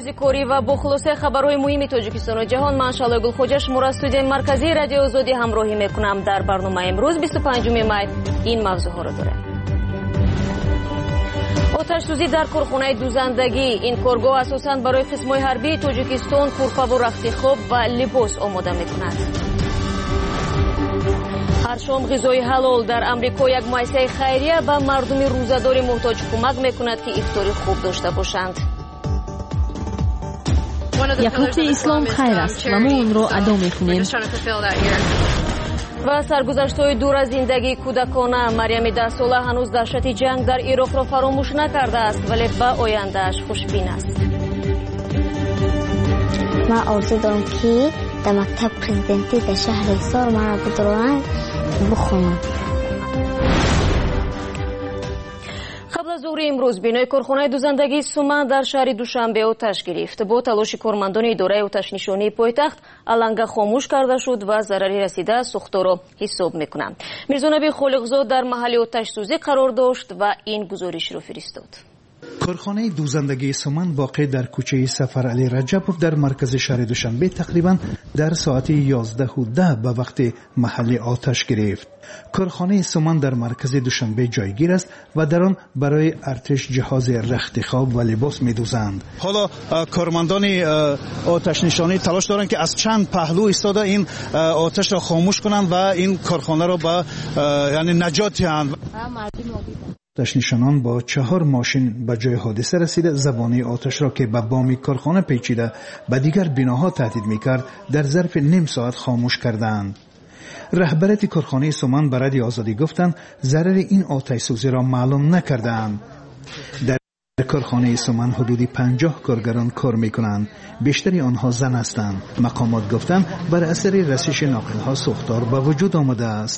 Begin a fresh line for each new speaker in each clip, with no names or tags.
рӯзикорӣ ва бо хулосаи хабарҳои муҳими Тоҷикистону ҷаҳон, ман Шалои Гулхоҷа шуморо аз студияи марказии Радиои Озодӣ ҳамроҳӣ мекунам. Дар барномаи имрӯз 25 май ин мавзӯъҳоро дорем. оташсӯзӣ дар корхонаи дузандагӣ. ин коргоҳ асосан барои қисмҳои ҳарбии Тоҷикистон курпаву рахтихоб ва либос омода мекунад. ҳар шом ғизои ҳалол. дар амрико як муассисаи хайрия ба мардуми рӯзадори муҳтоҷ кӯмак мекунад ки ифтори хуб дошта бошанд.
як рукни ислом хайр аст ва мо онро адо мекунем.
ва саргузаштҳои дур аз зиндагии кӯдакона. Мариями 10 сола ҳанӯз даҳшати ҷанг дар Ироқро фаромӯш накардааст, вале ба ояндааш хушбин аст.
ман орзу дорам ки дар мактаб президентӣ дар шаҳри Ҳисор маро бидоранд бихонам.
қабл аз зуҳри имрӯз бинои корхонаи дузандагии Суман дар шаҳри Душанбе оташ гирифт. бо талоши кормандони идораи оташнишонии пойтахт аланга хомӯш карда шуд ва зарари расида сӯхторо ҳисоб мекунанд. Мирзонаби Холиқзод дар маҳалли оташсӯзӣ қарор дошт ва ин гузоришро фиристод.
корхонаи дузандагии Суман воқеъ дар кӯчаи Сафар Али Раҷабов дар маркази шаҳри Душанбе тақрибан дар соати 11:10 ба вақти маҳалли оташ гирифт. корхонаи Суман дар маркази Душанбе ҷойгир аст ва дар он барои артиш ҷиҳози рахтихоб ва либос медӯзанд.
ҳоло кормандони оташнишонӣ талош доранд ки аз чанд паҳлӯ истода ин оташро хомӯш кунанд ва ин корхонаро ба яъне наҷот диҳанд.
оташнишонон бо 4 мошин ба ҷои ҳодиса расида забони оташро ки ба боми корхона печида ба дигар биноҳо таҳдид мекард дар зарфи ним соат хомӯш карданд. раҳбарияти корхонаи Суман ба Радиои Озодӣ гуфтанд зарари ин оташсӯзиро маълум накардаанд. дар корхонаи Суман ҳудуди 50 коргарон кор мекунанд. бештари онҳо зан ҳастанд. мақомот гуфтанд бар асари расиши ноқилҳо сӯхтор ба вуҷуд омадааст.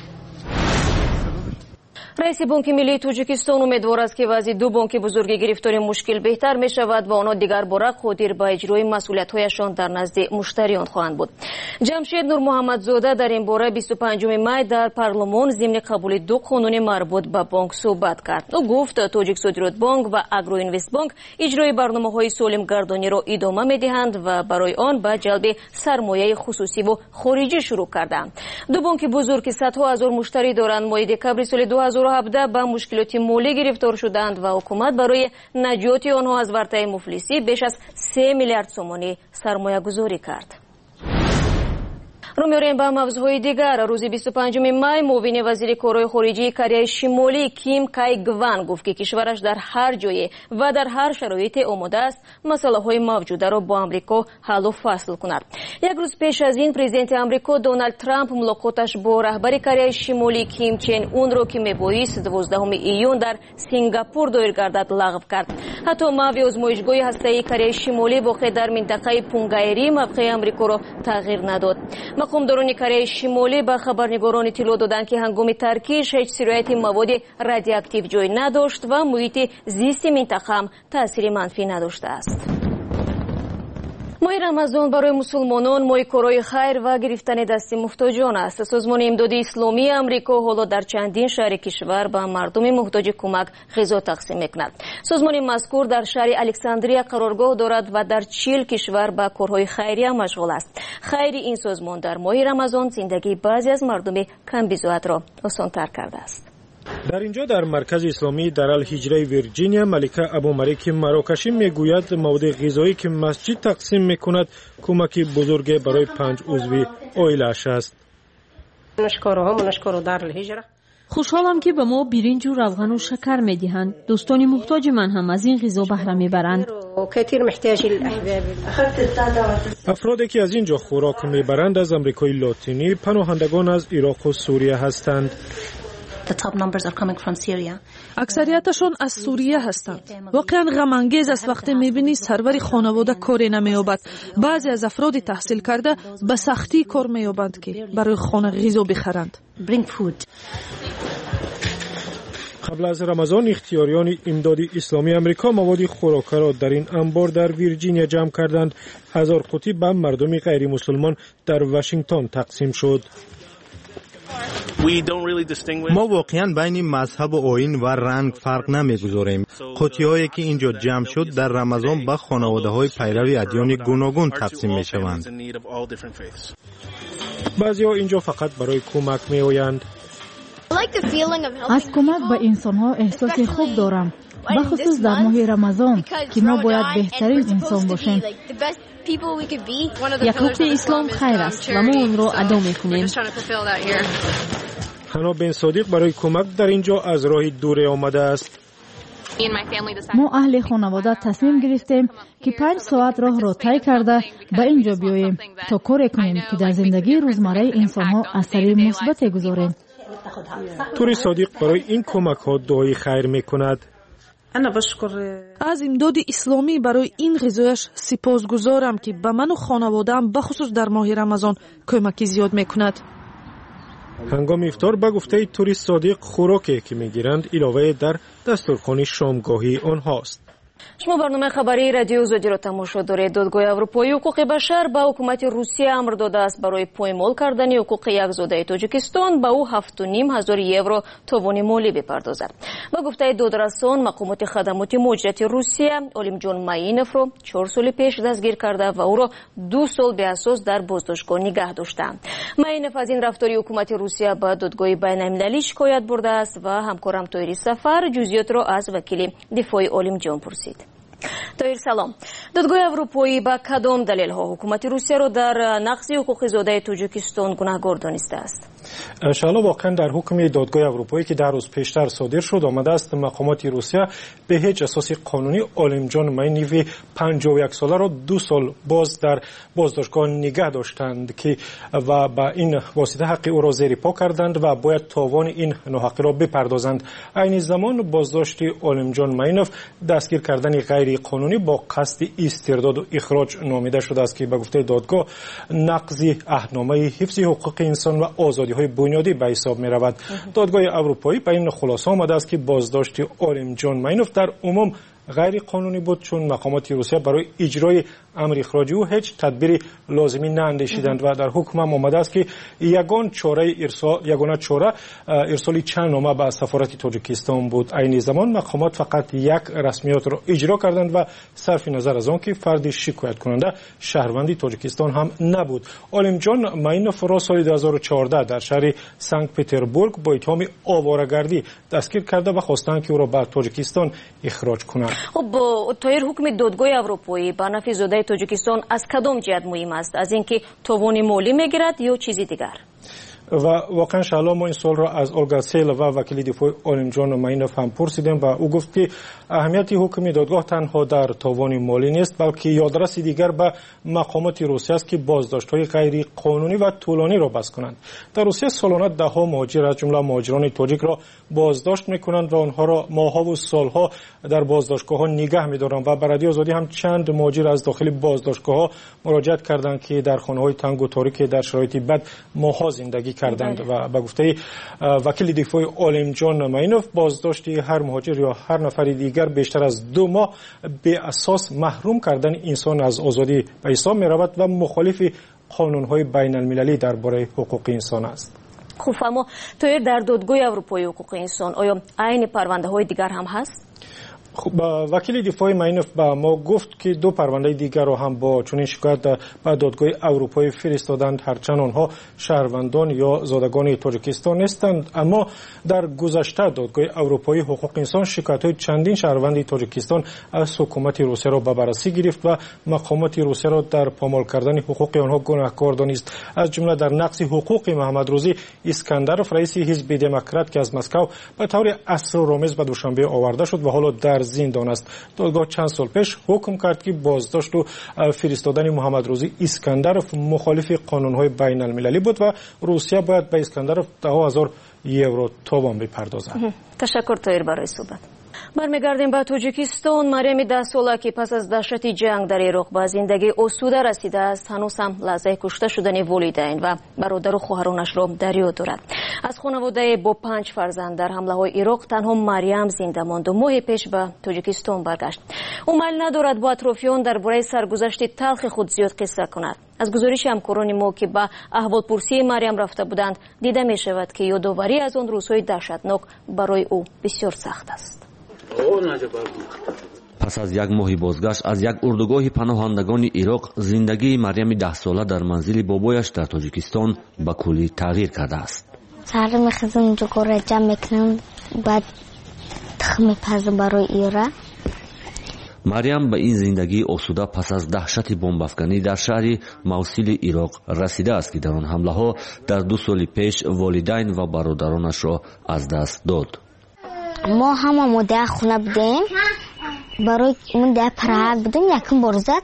раиси Бонки Миллии Тоҷикистон умедвор аст ки вазъи ду бонки бузурги гирифтори мушкил беҳтар мешавад ва онҳо дигарбора қодир ба иҷрои масъулиятҳояшон дар назди муштариён хоҳанд буд. Ҷамшед Нурмуҳаммадзода дар ин бора 25 май дар парлумон зимни қабули ду қонуни марбут ба бонк суҳбат кард. ӯ гуфт Тоҷиксодиротбонк ва Агроинвестбонк иҷрои барномаҳои солимгардониро идома медиҳанд ва барои он ба ҷалби сармояи хусусиву хориҷӣ шурӯъ карданд. ду бонки бузург ки садҳо ҳазор муштарӣ доранд моҳи декабри соли 2017 ба мушкилоти молӣ гирифтор шуданд ва ҳукумат барои наҷоти онҳо аз вартаи муфлисӣ беш аз 3 миллиард сомонӣ сармоягузорӣ кард. رو می‌آوریم به موضوعهای دیگر. روز 25 مای معاون وزیر کارهای خارجی کره شمالی کیم کای گوان گفت که کشورش در هر جای و در هر شرایط آماده است مسائل موجوده را با آمریکا حل و فصل کند. یک روز پیش از این پرزیدنت آمریکا دونالد ترامپ ملاقاتش با رهبر کره شمالی کیم چن اون را که میبایست 12 ایون در سینگاپور دایر گردد لغو کرد. حتی موی آزمایشگاه هسته‌ای کره شمالی واقع در منطقه پونگایری موقع آمریکا را تغییر نداد. مقامداران کره شمالی به خبرنگاران اطلاع دادند که هنگام ترکیش هیچ سرایت مواد رادیواکتیو جای نداشت و محیط زیست منطقه هم تأثیر منفی نداشته است. ماه رمضان برای مسلمانان ماه کارهای خیر و گرفتن دست محتاجان است. سازمان امداد اسلامی آمریکا حالا در چندین شهر کشور به مردم محتاج کمک غذا تقسیم میکند. سازمان مذکور در شهر الکساندریا قرارگاه دارد و در 40 کشور به کارهای خیریه مشغول است. خیر این سازمان در ماه رمضان زندگی بعضی از مردم کم بی‌زحمت را آسان‌تر کرده است.
در اینجا در مرکز اسلامی در الهجره ویرجینیا ملکه ابو مریک مراکشی میگوید مواد غذایی که مسجد تقسیم میکند کمکی بزرگ برای 5 عضو عائله‌اش است.
خوشحالم که به ما برنج و روغن و شکر میدهند. دوستان محتاج من هم از این غذا بهره میبرند.
افرادی که از اینجا خوراک میبرند از آمریکای لاتینی پناهندگان از عراق و سوریه هستند.
اکثریتشان از سوریه هستند. واقعا غم انگیز است وقتی میبینی سرور خانواده کاری نمییابد. بعضی از افراد تحصیل کرده به سختی کار مییابند که برای خانه غذا بخرند.
قبل از رمضان اختیاریان امداد اسلامی آمریکا مواد خوراکه را در این انبار در ویرجینیا جمع کردند. 1000 قوطی به مردم غیر مسلمان در واشنگتن تقسیم شد.
ما واقعا بین مذهب و آیین و رنگ فرق نمیگذاریم. قوطی‌هایی که اینجا جمع شد در رمضان به خانواده‌های پیرو ادیان گوناگون تقسیم می‌شوند.
بعضی‌ها اینجا فقط برای کمک می‌آیند.
از کمک به انسان‌ها احساس خوب دارم، بخصوص در ماه رمضان که ما باید بهترین انسان باشیم.
یک رکن اسلام خیر است و ما اون را ادا می‌کنیم.
حنا بن صادق برای کمک در اینجا از راه دور آمده است.
ما اهل خانواده تصمیم گرفتیم که 5 ساعت راه را طی کرده به اینجا بیاییم تا کاری کنیم که در زندگی روزمره انسان‌ها اثری مثبت گذاریم.
توری صادق برای این کمک‌ها دعای خیر می‌کند.
از امداد اسلامی برای این غذایش سپاسگزارم که به من و خانواده‌ام بخصوص در ماه رمضان کمکی زیاد می‌کند.
هنگام افطار به گفته توری صادق خوراکی که می‌گیرند علاوه در دستورخوان شامگاهی آنهاست.
شما برنامه خبری رادیو زودی را تماشا دارید. دادگاه اروپایی حقوق بشر به حکومت روسیه امر داده است برای پایمال کردن حقوق یک زاده تاجیکستان به او 7,500 یورو تاوان مالی بپردازد. با گفته دادرسان مقامات خدمات مهاجرت روسیه علیم جان ماینوف را 4 سال پیش دستگیر کرده و او را 2 سال به اساس در بازداشتگاه نگه داشتند. ماینوف از این رفتار حکومت روسیه به دادگاه بین‌المللی شکایت برده است و همکارم طاهر سفر جزئیات را از وکیل دفاع علیم جان پرسید. طاهر سلام. دادگاه اروپایی با کدام دلیل ها حکومت روسیه را در نقض حقوق زاده تاجیکستان گناهکار دانسته است؟
انشاءالله واقعا در حکم دادگاه اروپایی که در روز پیشتر صادر شد آمده است مقامات روسیه به هیچ اساس قانونی علیم جان ماینوف 51 ساله را 2 سال باز در بازداشتگاه نگه داشتند که و با این واسطه حق او را زیر پا کردند و باید تاوان این ناحقی را بپردازند. این زمان بازداشت علیم جان ماینوف دستگیر کردن غیر قانونی با قصد استرداد و اخراج نامیده شده است که به گفته دادگاه نقض عهدنامه حفظ حقوق انسان و آزادی‌های بنیادی به حساب می‌رود. دادگاه اروپایی به این خلاصه آمده است که بازداشت علیم جان ماینوف در عموم غیر قانونی بود چون مقامات روسیه برای اجرای امر اخراج او هیچ تدبیر لازمی ناندیشیدند و در حکم آمده است که یگانه چاره ارسال چند نامه به سفارت تاجیکستان بود. این زمان مقامات فقط یک رسمیات را اجرا کردند و صرف نظر از آن که فرد شکایت کننده شهروندی تاجیکستان هم نبود. علیم جان ماینوف را سال 2014 در شهر سنت پترزبورگ با اتهام آواره‌گردی دستگیر کرده و خواستند که او را به تاجیکستان اخراج کنند.
خب طاهر حکم دادگاه اروپایی به نفع زاده تاجیکستان از کدام جهت مهم است؟ از اینکه تاوان مالی میگیرد یا چیزی دیگر؟
و واقعا انشاءالله ما این سوال را از اولگا سیل و وکیل دفاع علیم جان ماینوف هم پرسیدیم و او گفت که اهمیت حکم دادگاه تنها در تاوان مالی نیست بلکه یادرسی دیگر به مقامات روسیه است که بازداشت‌های غیر قانونی و طولانی را بس کنند. در روسیه سالانه ده‌ها مهاجر از جمله مهاجران تاجیک را بازداشت می‌کنند و آنها را ماه‌ها و سال‌ها در بازداشتگاه‌ها نگه می‌دارند و برادی آزادی هم چند مهاجر از داخل بازداشتگاه‌ها مراجعت کردند که در خانه‌های تنگ و تاریک در شرایط بد ماه‌ها زندگی کردند و به گفته وکیل دفاع علیم جان ماینوف بازداشت هر مهاجر یا هر نفر دیگر بیشتر از 2 ماه به اساس محروم کردن انسان از آزادی به حساب می‌رود و مخالف قانون‌های بین‌المللی درباره حقوق انسان است.
خب اما طاهر در دادگاه اروپایی حقوق انسان آیا عین پرونده‌های دیگر هم هست؟
خب وکیل دفاع ماینوف به ما گفت که 2 پرونده دیگر را هم با چنین شکایت به دادگاه اروپایی فرستادند هرچند آنها شهروندان یا زادگان تاجیکستان نیستند اما در گذشته دادگاه اروپایی حقوق انسان شکایت‌های چندین شهروند تاجیکستان از حکومت روسیه را به بررسی گرفت و مقامات روسیه را در پامال کردن حقوق آنها گناهکار دانست از جمله در نقض حقوق محمد روزی اسکندرف رئیس حزب دموکرات که از مسکو به طور اسرارآمیز به دوشنبه آورده شد و حالا در زندان است. دادگاه چند سال پیش حکم کرد که بازداشت و فرستادن محمد روزی اسکندرف مخالف قانون‌های بین‌المللی بود و روسیه باید به اسکندرف 10,000 یورو تاوان بپردازد.
تشکر طاهر برای صحبت. برمیگردیم به تاجیکستان. مریم 10 ساله که پس از دهشت جنگ در عراق به زندگی آسوده رسیده است هنوز هم لحظه کشته شدن والدین و برادر و خواهرانش را در یاد دارد. از خانواده با 5 فرزند در حمله های عراق تنها مریم زنده ماند و ماه پیش به تاجیکستان برگشت. او میل ندارد با اطرافیان درباره سرگذشت تلخ خود زیاد قصه کند. از گزارش همکاران ما که به احوالپرسی مریم رفته بودند دیده می شود که یادآوری از آن روزهای دهشتناک برای او بسیار سخت است.
پس از یک ماهی بازگشت از یک اردوگاه پناهندگان عراق، زندگی مریم 10 ساله در منزل بابایش در تاجیکستان به کلی تغییر کرده است.
سر میخزم اونجا گوره جمع میکنم، بعد تخم میپزم برای ایره.
مریم به این زندگی آسوده پس از دهشت بمب‌افکنی در شهر موصل عراق رسیده است که در آن حمله ها در 2 سال پیش والدین و برادرانش را از دست داد.
ما همه در خونه بودیم، برای اون در پرهر بودیم، یکم برزد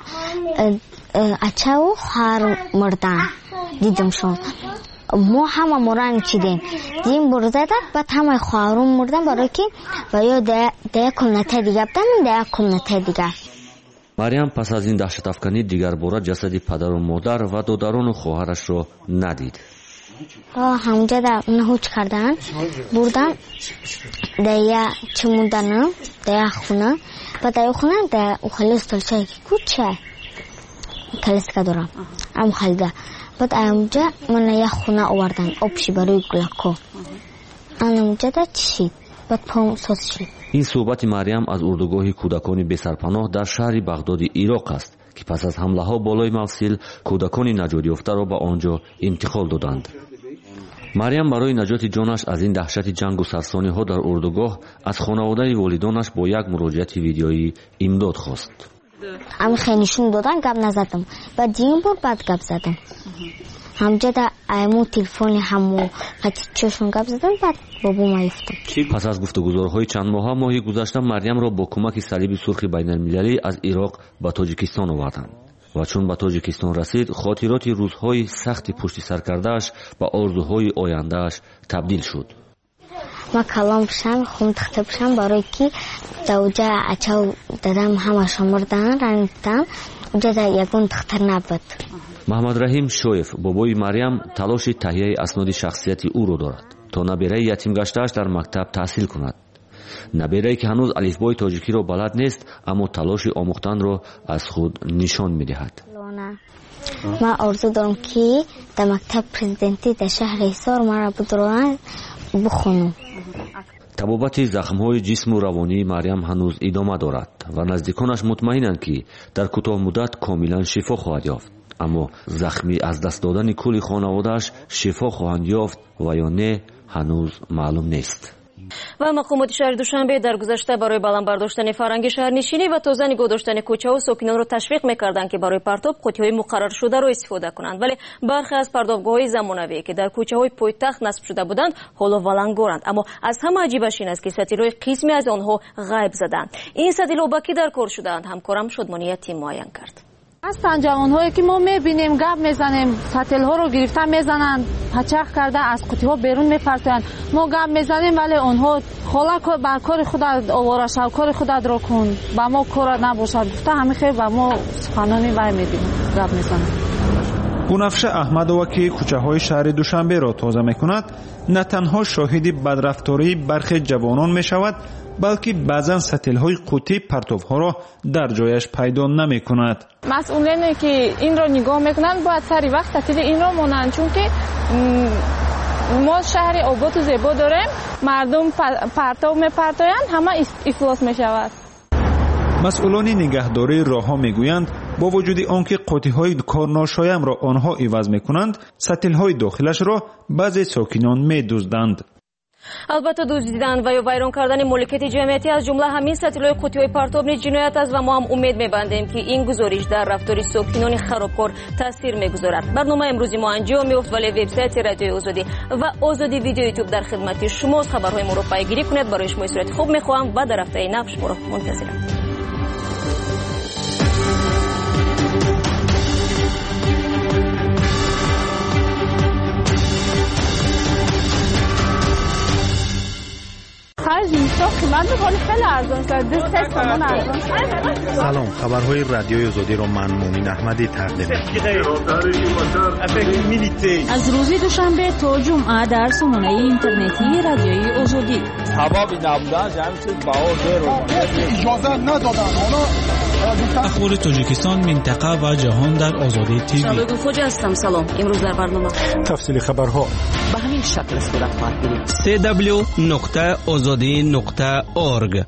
اچه و خواهر مردن دیدمشون. ما همه مران چیدیم دیدیم برزد، بعد همه خواهرون مردن برای که باید در کمنته دیگه بودن، در کمنته دیگه.
مریم پس از این دهشت افکنی دیگر باره جسد پدر و مادر و دادران و خواهرش را ندید.
همونجا در نهوچ کردن، بردن در یک چمودن، در خونه، بعد در خونه در اخلی استالچه که کوچه کلیسکه دارم، ام خلیده. بعد اونجا من یک خونه آوردن آبشی برای گلکو، اونجا در چشید، بعد پام ساز شد.
این صحبت مریم از اردوگاه کودکان بسرپناه در شهر بغداد عراق است که پس از حمله ها بالای موصل کودکان نجات یافته را به آنجا انتقال دادند. مریم برای نجات جانش از این دهشت جنگ و سرسانی ها در اردوگاه از خانواده والدانش با یک مراجعت ویدیویی امداد خواست.
هم خیلیشون دادن، گپ نزدم، بعد دیم بار بعد گپ زدم. همجا در ایمو تلفن همو قطیچوشون گپ زدم، بعد بابو ما یفتم.
پس از گفتگوهای چند ماهی گذشته مریم را با کمک صلیب سرخ بین المللی از عراق به تاجیکستان آوردند و چون به تاجیکستان رسید خاطرات روزهای سخت پشت سر کردهش به آرزوهای آیندهش تبدیل شد.
ما کلام بشم، خون تخته بشم، برای که دوجه اچاو دادم همه شمردن رنگتن، اونجا در یکون تخته نبود.
محمد رحیم شویف بابای مریم تلاش تهیه اسناد شخصیتی او را دارد تا نبیره یتیم گشته‌اش در مکتب تحصیل کند. نبیره که هنوز الفبای تاجیکی را بلد نیست اما تلاش آموختن را از خود نشان می‌دهد.
ما آرزو دارم که در مکتب پرزیدنتی در شهر حصار مرا بدران بخونم.
طبابت زخم‌های جسم و روانی مریم هنوز ادامه دارد و نزدیکانش مطمئنند که در کوتاه مدت کاملا شفا خواهد یافت، اما زخمی از دست دادن کل خانواده‌اش شفا خواهند یافت و یا نه هنوز معلوم نیست.
و مقامات شهر دوشنبه در گذشته برای بلند برداشتن فرهنگ شهرنشینی و تازه نگاه داشتن کوچه و ساکنان را تشویق می‌کردند که برای پرتاب قوطی‌های مقرر شده را استفاده کنند، ولی برخی از پرتابگاه‌های زمانوی که در کوچه‌های پایتخت نصب شده بودند حالا ولنگارند، اما از همه عجیبش این است که ستیل‌های قسمی از آنها غیب زدند. این ستیل‌ها با کی در کار شدند؟ همکارم شادمانی تیم معین کرد.
هستند جوان‌هایی که ما می‌بینیم گپ میزنیم، ستیل‌ها رو گرفته میزنند، پچق کرده از قوطی‌ها بیرون می‌پرتند. ما گپ میزنیم ولی آنها خاله بر کار خودت آواره شو، کار خودت رو کن، با ما کار نباشه گفته همین خیر با ما سخنانی وای میدیم گپ میزنیم.
بنفشه احمدова که کوچه‌های شهر دوشنبه را تازه می‌کند نه تنها شاهد بدرفتاری برخی جوانان می‌شود بلکه بعضن ستیل‌های قوطی پرتوها را در جایش پیدا نمی‌کند.
مسئولینی که این را نگاه می‌کنند باید سری وقت ستیل این را مانند، چون که ما شهر آباد و زیبا داریم، مردم پرتو می‌پرتویند همه افلاس می‌شود.
مسئولان نگهداری راه‌ها می‌گویند با وجود آنکه قوطی‌های کارناشایم را آنها عوض می‌کنند، ستیل‌های داخلش را بعضی ساکنان می‌دزدند.
البته دزدیدن و یا ویران کردن ملکیت جمعیتی از جمله همین ستیل‌های قوطی‌های پرتاب نیز جنایت است و ما هم امید می‌بندیم که این گزارش در رفتار ساکنان خرابکار تاثیر می‌گذارد. برنامه امروزی ما انجام یافت، ولی وبسایت رادیو آزادی و آزادی ویدیو یوتیوب در خدمت شماست. خبرهای ما را پیگیری کنید. برای شما صورت خوب می‌خواهم و در هفته نو شما را منتظرم.
خرج اینجا قیمت خیلی ارزان است.
سلام، خبرهای رادیوی آزادی را من مومین احمدی تقدیم می‌کنم.
از روز دوشنبه تا جمعه در سامانه اینترنتی رادیوی آزادی.
اخبار تاجیکستان، منطقه و جهان در آزادی تیوی.
شبکه خوج هستم. سلام. امروز در برنامه
تفصیل خبرها
به همین شکل صورت گرفت. www.azadi.org.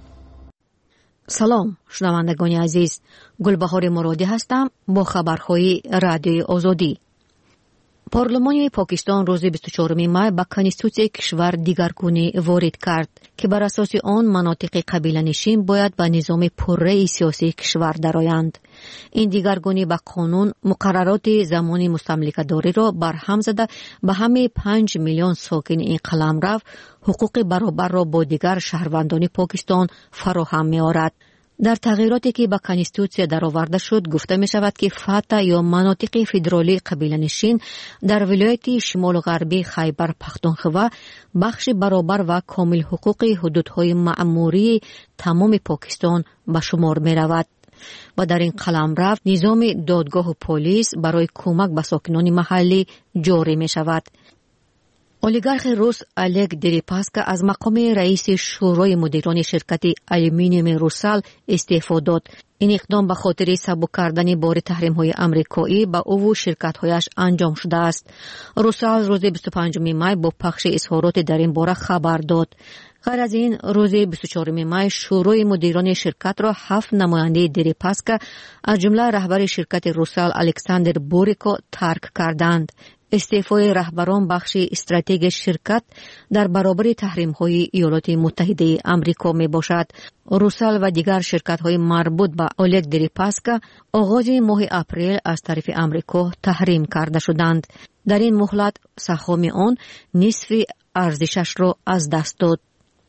سلام شنوندگان عزیز، گلبهار مرادی هستم با خبرهای رادیوی آزادی. پارلمان پاکستان روز 24 می به کنستیتوسیای کشور دیگرگونی وارد کرد که بر اساس آن مناطق قبیله نشین باید به نظام پررأی سیاسی کشور درآیند. این دیگرگونی به قانون مقررات زمان مستملکه‌داری را برهم زده به همه 5 میلیون ساکن این قلمرو حقوق برابر را با دیگر شهروندان پاکستان فراهم می‌آورد. در تغییراتی که به کنستیتوسیا درآورده شد گفته می شود که فتح یا مناطق فدرالی قبیله نشین در ولایت شمال غربی خیبر پختونخوا بخش برابر و کامل حقوق حدودهای مأموری تمام پاکستان به شمار می رود و در این قلمرو نظام دادگاه و پلیس برای کمک به ساکنان محلی جاری می شود. اولیگارخ روس الگ دریپاسکا از مقام رئیس شورای مدیران شرکت آلومینیوم روسال استعفا داد. این اقدام به خاطر سبک کردن بار تحریم‌های آمریکایی به او و شرکت‌هایش انجام شده است. روسال روز 25 می با پخش اظهارات در این باره خبر داد. غیر از این روز 24 می شورای مدیران شرکت را 7 نماینده دریپاسکا از جمله رهبر شرکت روسال الکساندر بوریکو ترک کردند. استعفای رهبران بخش استراتژیک شرکت در برابر تحریم‌های ایالات متحده آمریکا میباشد. روسال و دیگر شرکت‌های مربوط به اولگ دریپاسکا آغاز ماه اپریل از طرف آمریکا تحریم کرده شدند. در این مهلت سهام آن نصف ارزشش را از دست داد.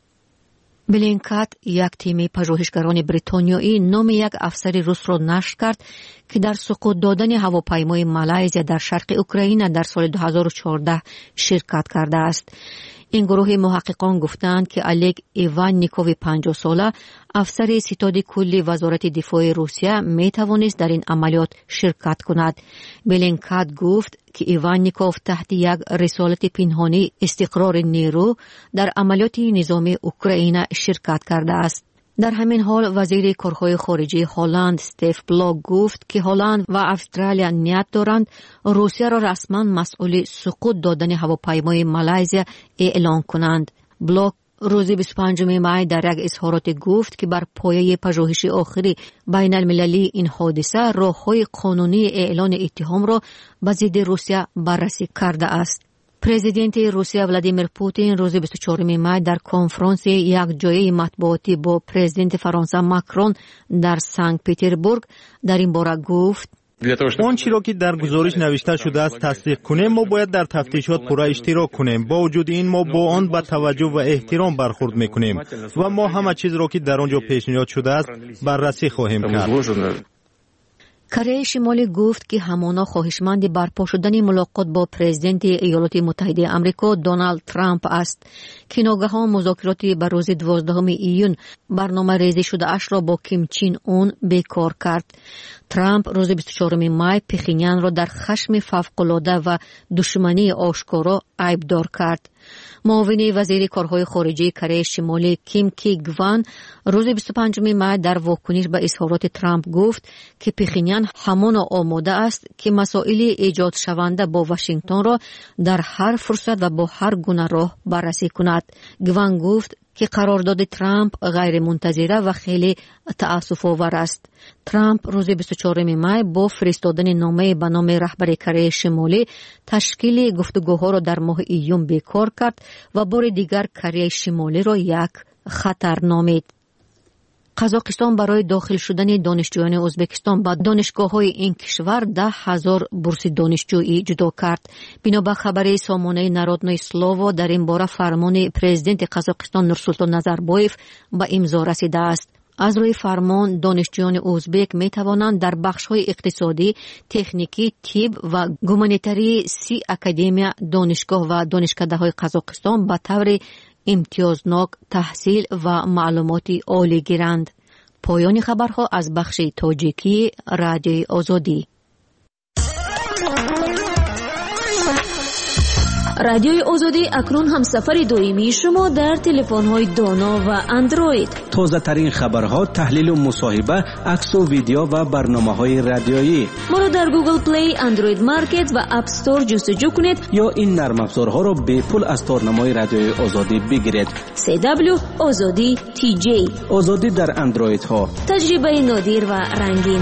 بلینکت یک تیم پژوهشگران بریتانیایی نام یک افسر روس را نشر کرد که در سقوط دادن هواپیمای مالایزیا در شرق اوکراین در سال 2014 شرکت کرده است. این گروه محققان گفتند که الگ ایوان نیکووی 50 ساله افسر ستاد کلی وزارت دفاع روسیه می توانست در این عملیات شرکت کند. بلینکت گفت که ایوان نیکوف تحت یک رسالت پنهانی استقرار نیرو در عملیات نظامی اوکراین شرکت کرده است. در همین حال وزیر کارهای خارجه هلند استف بلاک گفت که هلند و استرالیا نیت دارند روسیه را رسما مسئول سقوط دادن هواپیمای مالایزیا اعلام کنند. بلاک روز 25 می در یک اظهارات گفت که بر پایه پژوهش آخری بین المللی این حادثه راه‌های قانونی اعلان اتهام را به ضد روسیه بررسی کرده است. پرزیدنت روسیه ولادیمیر پوتین روز 24 می در کنفرانس یک جایه مطبوعاتی با پرزیدنت فرانسه ماکرون در سنت پترزبورگ در این باره گفت
آن چیزی را که در گزارش نوشته شده است تصدیق کنیم، ما باید در تفتیشات پورا اشتراک کنیم. با وجود این ما با آن با توجه و احترام برخورد میکنیم و ما همه چیز را که در آنجا پیشنهاد شده است بررسی خواهیم کرد.
کره شمالی گفت که همانا خواهشمند برپا شدن ملاقات با پرزیدنت ایالات متحده آمریکا دونالد ترامپ است که ناگهان مذاکرات بر روز 12 ایون برنامه ریزی شده اش را با کیم چین اون بیکار کرد. ترامپ روز 24 می پخینیان را در خشم فوق‌العاده و دشمنی آشکارا عیبدار کرد. معاون وزیر کارهای خارجه کره شمالی کیم کی گوان روز 25 می در واکنش به اظهارات ترامپ گفت که پخینیان همانا آماده است که مسائل ایجاد شونده با واشنگتن را در هر فرصت و با هر گونه راه بررسی کند. گوان گفت که قرارداد ترامپ غیر منتظره و خیلی تأسف آور است. ترامپ روز 24 می با فرستادن نامه به نام رهبر کره شمالی تشکیل گفتگوها را در ماه ایون بیکار کرد و بار دیگر کره شمالی را یک خطر نامید. قزاقستان برای داخل شدن دانشجویان ازبکستان به دانشگاه‌های این کشور 10,000 بورس دانشجویی جدا کرد. بنابر خبر سامانه نارودنوی سلووا در این باره فرمان پرزیدنت قزاقستان نورسولطان نظربایف به امضا رسیده است. از روی فرمان دانشجویان ازبک می توانند در بخش‌های اقتصادی، تکنیکی، طب و گومانیتری 30 اکادمی دانشگاه و دانشکده‌های قزاقستان به طور امتیازناک تحصیل و معلوماتی عالی گیرند. پایان خبرها از بخش تاجیکی رادیوی آزادی.
رادیوی آزادی اکنون هم سفر دائمی شما در تلفن‌های دانا و اندروید.
تازه ترین خبرها، تحلیل و مصاحبه، عکس و ویدیو و برنامه‌های رادیویی.
ما را در گوگل پلی، اندروید مارکت و اپ استور جستجو کنید
یا این نرم افزارها را به پول از تارنمای رادیوی آزادی بگیرید.
CW آزادی TJ.
آزادی در اندروید ها.
تجربه نادر و رنگین.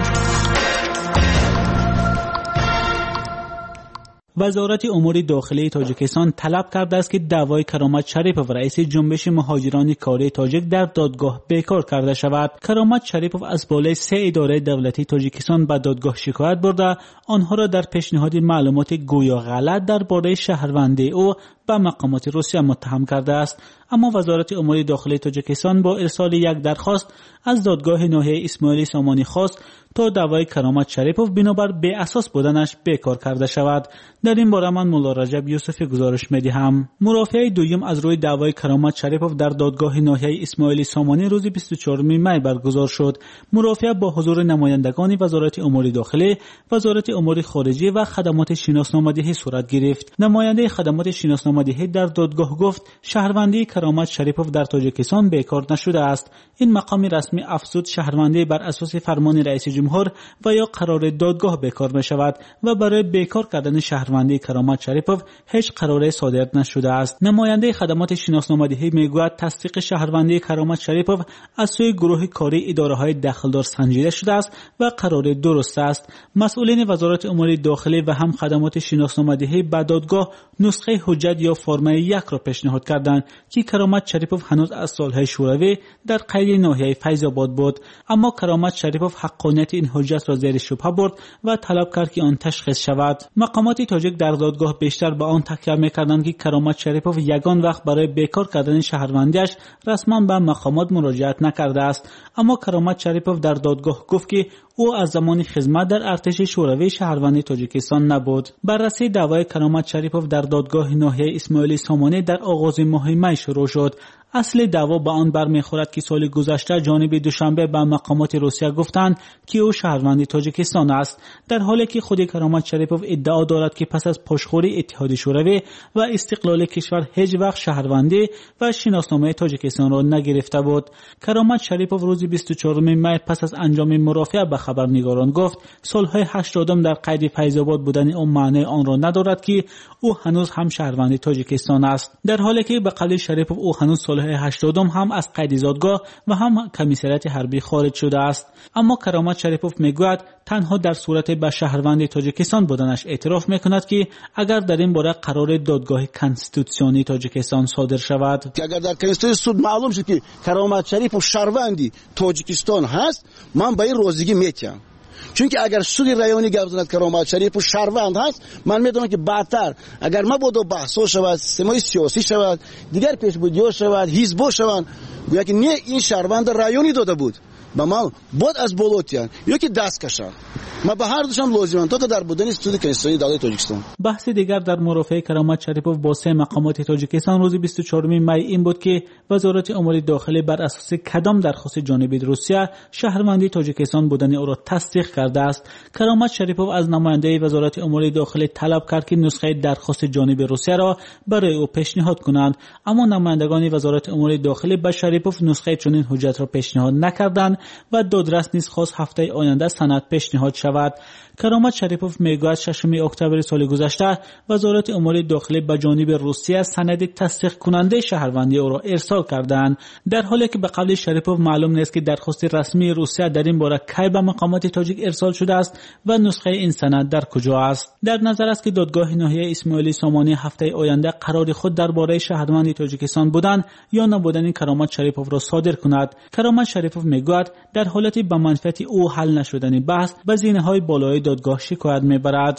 وزارت امور داخلی تاجیکستان طلب کرده است که دعوای کرامت شریپوف رئیس جنبش مهاجران کاری تاجیک در دادگاه بیکار کرده شود. کرامت شریپوف از بالای 3 اداره دولتی تاجیکستان به دادگاه شکایت برده آنها را در پیشنهاد معلومات گویا غلط درباره شهروندی او به مقامات روسیه متهم کرده است. اما وزارت امور داخلی تاجیکستان با ارسال یک درخواست از دادگاه ناحیه اسماعیلی سامانی خواست تا دعوای کرامت شریپوف بنابر بی اساس بودنش بیکار کرده شود. در این باره من مولا رجب یوسفی گزارش می‌دهم. مرافعه دوم از روی دعوای کرامت شریپوف در دادگاه ناحیه اسماعیلی سامانی روز 24 می برگزار شد. مرافعه با حضور نمایندگان وزارت امور داخلی، وزارت امور خارجه و خدمات شناسنامه‌دهی صورت گرفت. نماینده خدمات شناسنامه‌دهی در دادگاه گفت شهروندی کرامت شریپوف در تاجیکستان بیکار نشده است. این مقام رسمی افزود شهروندی بر اساس فرمان رئیس جمهور و یا قرار دادگاه بیکار می شود و برای بیکار کردن شهروندی کرامت شریپوف هیچ قراری صادر نشده است. نماینده خدمات شناسنامه‌دهی میگوید تصدیق شهروندی کرامت شریپوف از سوی گروه کاری اداره‌های داخلدار سنجیده شده است و قرار درست است. مسئولین وزارت امور داخلی و هم خدمات شناسنامه‌دهی به دادگاه نسخه حجت یا فرم 1 را پیشنهاد کردند که کرامت شریپوف هنوز از سالهای شوروی در قید ناحیه فیض‌آباد بود، اما کرامت شریپوف حقانیت این حجت را زیر شبهه برد و طلب کرد که آن تشخیص شود. مقامات تاجیک در دادگاه بیشتر به آن تکیه می‌کردند که کرامت شریپوف یگان وقت برای بیکار کردن شهروندیش رسما به مقامات مراجعت نکرده است، اما کرامت شریپوف در دادگاه گفت که او از زمان خدمت در ارتش شوروی شهروند تاجیکستان نبود. بررسی دعوای کرامت شریپوف در دادگاه ناحیه اسماعیلی سامانی در آغاز ماه می شروع شد. اصل دعوا به آن برمیخورد که سال گذشته جانب دوشنبه به مقامات روسیه گفتند که او شهروند تاجیکستان است، در حالی که خود کرامت شریپوف ادعا دارد که پس از پاشخوری اتحاد شوروی و استقلال کشور هیچ وقت شهروندی و شناسنامه تاجیکستان را نگرفته بود. کرامت شریپوف روز 24 می پس از انجام مرافعه به خبرنگاران گفت سالهای 80 در قید فیض‌آباد بودن او معنی آن را ندارد که او هنوز هم شهروند تاجیکستان است، در حالی که به قول شریپوف او هنوز سالهای 80 هم از قید زادگاه و هم کمیسریت حربی خارج شده است. اما کرامت شریپوف میگوید تنها در صورت به شهروند تاجیکستان بودنش اعتراف میکند که اگر در این باره قرار دادگاه کنستیتوسیونی تاجیکستان صادر شود.
اگر در کنستیتوسیون سود معلوم شد که کرامت شریپوف شهروندی تاجیکستان هست، من به این روزگی میتونم. چون که اگر سود رایونی گپ زند کرامت شریپوف شهروند هست، من میدونم که بعدتر اگر ما بود بحث شود، سیستم سیاسی شود، دیگر پیشبردی شود، حزب شود، گویا که نه این شهروند رایونی داده بود به ما بود از بولوتیان یا که دست کشان. ما به هر دوشم لازمم تا در بودن سود کنستیتوسیونی دولت تاجیکستان.
بحث دیگر در مرافعه کرامت شریپوف با 3 مقامات تاجیکستان روز 24 می این بود که وزارت امور داخلی بر اساس کدام درخواست جانب روسیه شهروندی تاجیکستان بودن او را تصدیق کرده است. کرامت شریپوف از نماینده وزارت امور داخلی طلب کرد که نسخه درخواست جانب روسیه را برای او پیشنهاد کنند، اما نمایندگان وزارت امور داخلی به شریپوف نسخه چنین حجت را پیشنهاد نکردند و دادرس نیز خواست هفته آینده سند پیشنهاد شود. کرامت شریپوف میگوید 6 اکتبر سال گذشته وزارت امور داخلی به جانب روسیه سند تصدیق کننده شهروندی او را ارسال کردند، در حالی که به قول شریپوف معلوم نیست که درخواست رسمی روسیه در این باره کی به مقامات تاجیک ارسال شده است و نسخه این سند در کجا است. در نظر است که دادگاه ناحیه اسماعیلی سامانی هفته آینده قرار خود درباره شهروندی تاجیکستان بودن یا نبودن کرامت شریپوف را صادر کند. کرامت شریپوف میگوید در حالتی به منفعت او حل نشدنی بحث به زینه‌های بالای دادگاه شکایت میبرد.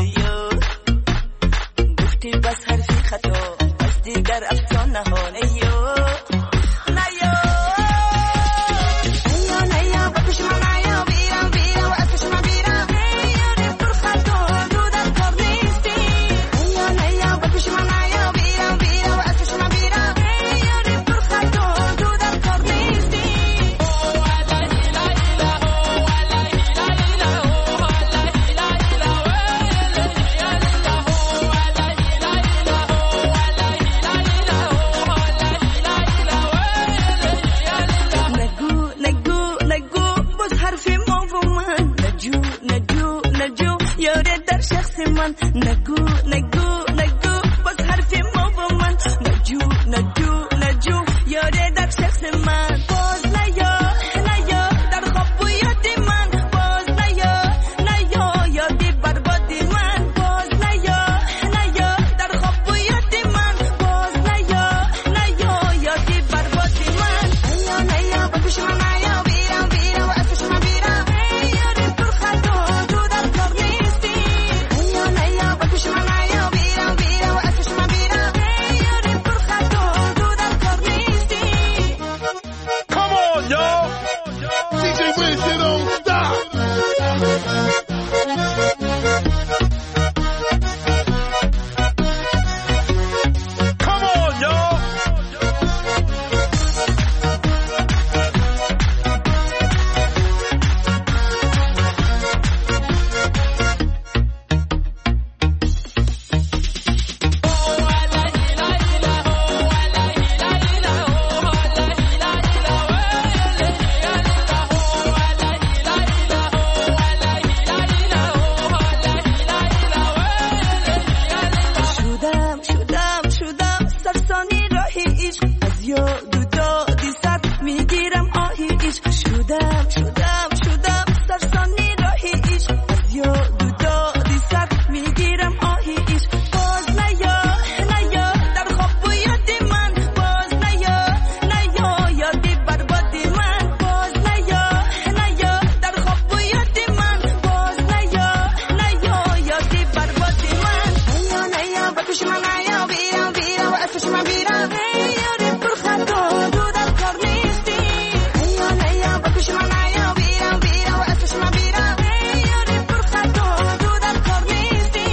گفتی بس حرفی خطا بس دیگر افسانه ها یاره در شخص من نگو نگو نگو باز حرف ما با من نجو نجو نجو یاره در شخص من باز نیا نیا در خواب و یاد من باز نیا نیا یادی برباد من باز نیا نیا در خواب و یاد من باز نیا نیا یادی برباد من نیا نیا بکش من نیا بیرم بیرم و اسمش من بیرم یاری پر خطا تو در کار نیستی نیا نیا بکش من نیا بیرم بیرم و اسمش من بیرم یاری پر خطا تو در کار نیستی
Come on, y'all. DJ Wiz, it don't stop. Come on, y'all.
شدم سرسانی راهی عشق از یاد و دادی سر میگیرم آهی عشق شدم سرسانی راهی عشق از یاد و دادی سر میگیرم آهی عشق باز نیا نیا در خواب و یاد من باز نیا نیا یادی برباد من باز نیا نیا در خواب و یاد من باز نیا نیا یادی برباد من نیا نیا بکش من نیا بیرم بیرم و اسمش من بیرم یاری پر خطا تو در کار نیستی نیا نیا بکش من نیا بیرم بیرم و اسمش من بیرم یاری پر خطا تو در کار نیستی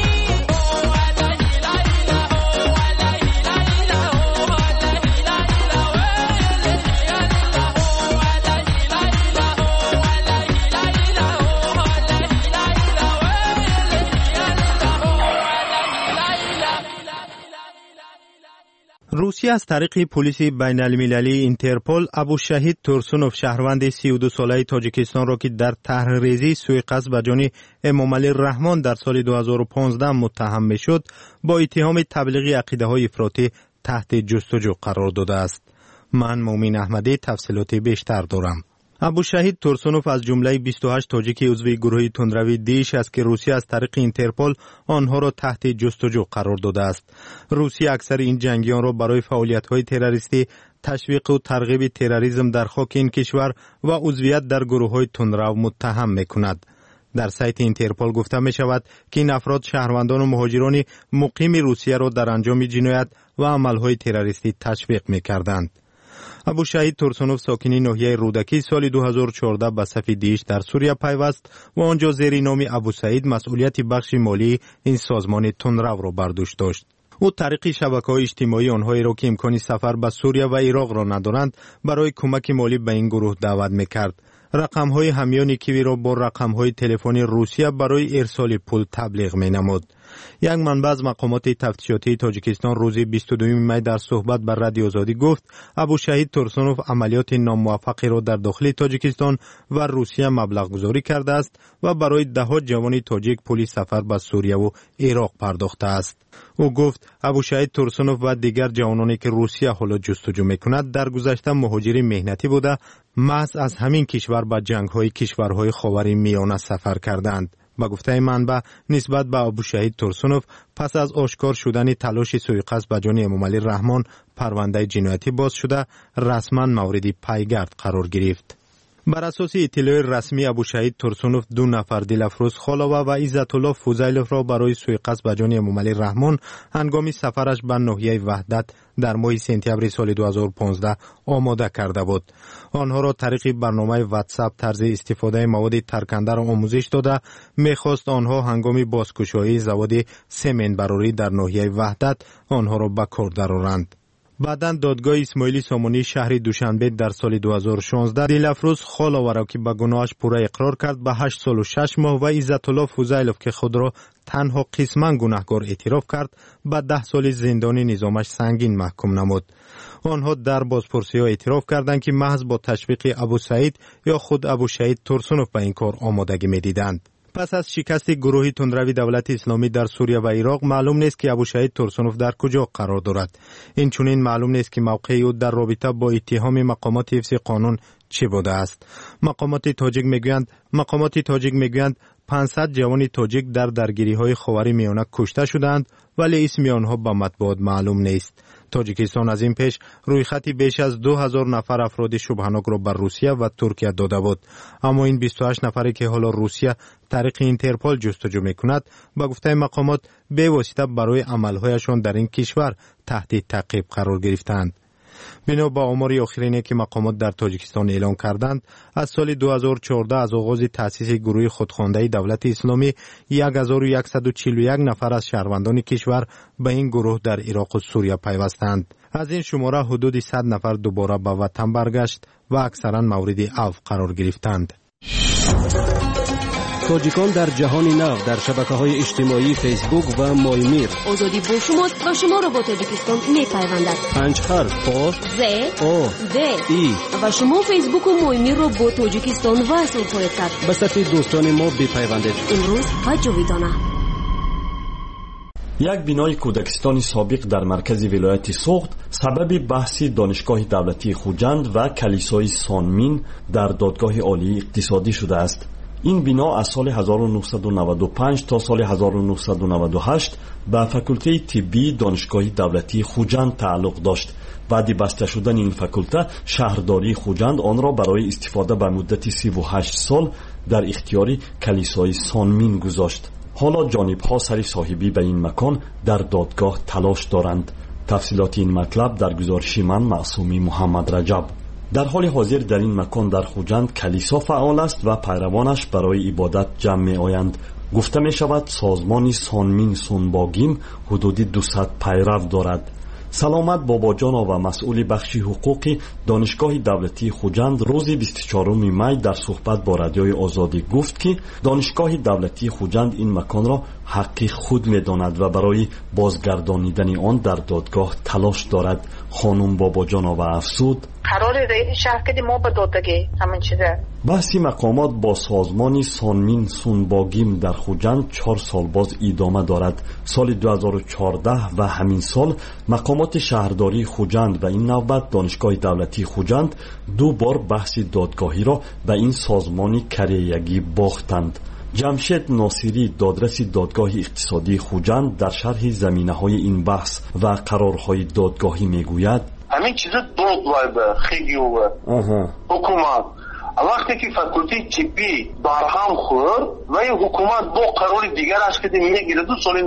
روسیه از طریق پلیس بین المللی اینترپل ابوشهید تورسونوف شهروند 32 ساله تاجیکستان را که در طرح‌ریزی سوءقصد به جان امامعلی رحمان در سال 2015 متهم میشد با اتهام تبلیغ عقیده‌های افراطی تحت جستجو قرار داده است. من مومین احمدی تفصیلات بیشتر دارم. ابوشهید تورسونوف از جمله 28 تاجیک عضو گروه تندروی دیش است که روسیه از طریق اینترپل آنها را تحت جستجو قرار داده است. روسیه اکثر این جنگیان را برای فعالیت‌های تروریستی، تشویق و ترغیب تروریسم در خاک این کشور و عضویت در گروه‌های تندرو متهم می‌کند. در سایت اینترپل گفته می شود که این افراد شهروندان و مهاجران مقیم روسیه را در انجام جنایت و عمل‌های تروریستی تشویق می‌کردند. ابوشهید تورسونوف ساکنی ناحیه رودکی سال 2014 به صف دیش در سوریه پیوست و آنجا زیر نام ابوسعید مسئولیت بخش مالی این سازمان تندرو را بر دوش داشت. او طریق شبکه‌های اجتماعی آنهایی را که امکانی سفر به سوریه و عراق را ندارند برای کمک مالی به این گروه دعوت می‌کرد. رقم‌های همیان کیوی را با رقم‌های تلفنی روسیه برای ارسال پول تبلیغ می‌نمود. یک منبع از مقامات تفتیشاتی تاجیکستان روز 22 می در صحبت با رادیو آزادی گفت ابوشهید تورسونوف عملیات ناموفقی را در داخل تاجیکستان و روسیه مبلغ گذاری کرده است و برای ده‌ها جوان تاجیک پول سفر به سوریه و عراق پرداخته است. او گفت ابوشهید تورسونوف و دیگر جوانانی که روسیه حالا جستجو می‌کند در گذشته مهاجری مهنتی بوده، محض از همین کشور به جنگ‌های کشورهای خاورمیانه سفر کردند. با گفته منبع نسبت به ابوشهید تورسونوف پس از آشکار شدن تلاش سوءقصد به جان امامعلی رحمان پرونده جنایتی باز شده رسما مورد پیگرد قرار گرفت. بر اساس اطلاع رسمی ابوشهید تورسونوف 2 نفر دلفروز خالوه و عزت الله فوزیلوف را برای سوءقصد به جان امامعلی رحمان هنگام سفرش به ناحیه وحدت در ماه سپتامبر سال 2015 آماده کرده بود. آنها را طریق برنامه واتساپ طرز استفاده مواد ترکنده را آموزش داده میخواست آنها هنگام بازگشایی زواد سمن براری در ناحیه وحدت آنها را به کار درآورند. بعداً دادگاه اسماعیلی سامانی شهر دوشنبه در سال 2016 دلفروز خالوه را که به گناهش پورا اقرار کرد به 8 سال و 6 ماه و عزت الله فوزیلوف که خود را تنها قسماً گناهکار اعتراف کرد به 10 سال زندان نظامش سنگین محکوم نمود. آنها در بازپرسی ها اعتراف کردند که محض با تشویق ابوسعید یا خود ابوشهید تورسونوف به این کار آمادگی می‌دیدند. پس از شکست گروه تندروی دولت اسلامی در سوریه و عراق معلوم نیست که ابوشهید ترسنوف در کجا قرار دارد. این چنین معلوم نیست که موقع او در رابطه با اتهام مقامات حفظ قانون چه بوده است. مقامات تاجیک میگویند 500 جوان تاجیک در درگیری‌های خاور میانه کشته شدند ولی اسم آنها به مطبوعات معلوم نیست. تاجیکستان از این پیش رویخطی بیش از 2000 نفر افراد شبهناک را بر روسیه و ترکیه داده بود، اما این 28 نفری که حالا روسیه طریق اینترپول جستجو میکند به گفته مقامات به واسطه برای عملهایشان در این کشور تحت تعقیب قرار گرفتند. بنا با آمار آخرینی که مقامات در تاجیکستان اعلام کردند، از سال 2014 از آغاز تأسیس گروه خودخوانده دولت اسلامی 1141 نفر از شهروندان کشور به این گروه در عراق و سوریه پیوستند. از این شماره حدود 100 نفر دوباره به وطن برگشت و اکثرا مورد عفو قرار گرفتند.
تاجیکان در جهان نو در شبکه‌های اجتماعی فیسبوک و مایمیر.
آزادی با شماست و شما را با تاجیکستان می‌پیوندد.
5 حرف آ
ز
او
د
ای
و شما فیسبوک و مایمیر را با تاجیکستان وصل خواهید کرد.
به صفحه دوستان ما بپیوندید.
امروز و جاویدانه.
یک بینای کودکستان سابق در مرکز ولایت سوخت سبب بحث دانشگاه دولتی خوجند و کلیسای سانمین در دادگاه عالی اقتصادی شده است. این بنا از سال 1995 تا سال 1998 به فاکولته طبی دانشگاه دولتی خوجند تعلق داشت. بعد بسته شدن این فاکولته شهرداری خوجند آن را برای استفاده به مدت 38 سال در اختیار کلیسای سانمین گذاشت. حالا جانب‌ها سر صاحبی به این مکان در دادگاه تلاش دارند. تفصیلات این مطلب در گزارش من معصومی محمد رجب. در حال حاضر در این مکان در خوجند کلیسا فعال است و پیروانش برای عبادت جمع می آیند. گفته می شود سازمان سانمین سونباگیم حدود 200 پیرو دارد. سلامت باباجان و مسئول بخش حقوقی دانشگاه دولتی خوجند روز 24 می در صحبت با رادیوی آزادی گفت که دانشگاه دولتی خوجند این مکان را حق خود می داند و برای بازگردانیدن آن در دادگاه تلاش دارد. خانم باباجان و افسود
قرار رئیس شهر کردیم ما به دادگی همین چیزه.
بحثی مقامات با سازمان سانمین سونباگیم در خوجند 4 سال باز ادامه دارد. سال 2014 و همین سال مقامات شهرداری خوجند و این نوبت دانشگاه دولتی خوجند 2 بار بحث دادگاهی را به این سازمان کریگی باختند. جمشید ناصری دادرس دادگاه اقتصادی خوجند در شرح زمینه‌های این بحث و قرارهای دادگاهی میگوید
همین چیزا داد وایده خیلی اوه حکومت وقتی که فاکولته طبی برهم خورد و این حکومت با قرار دیگر است که میگیره دو سال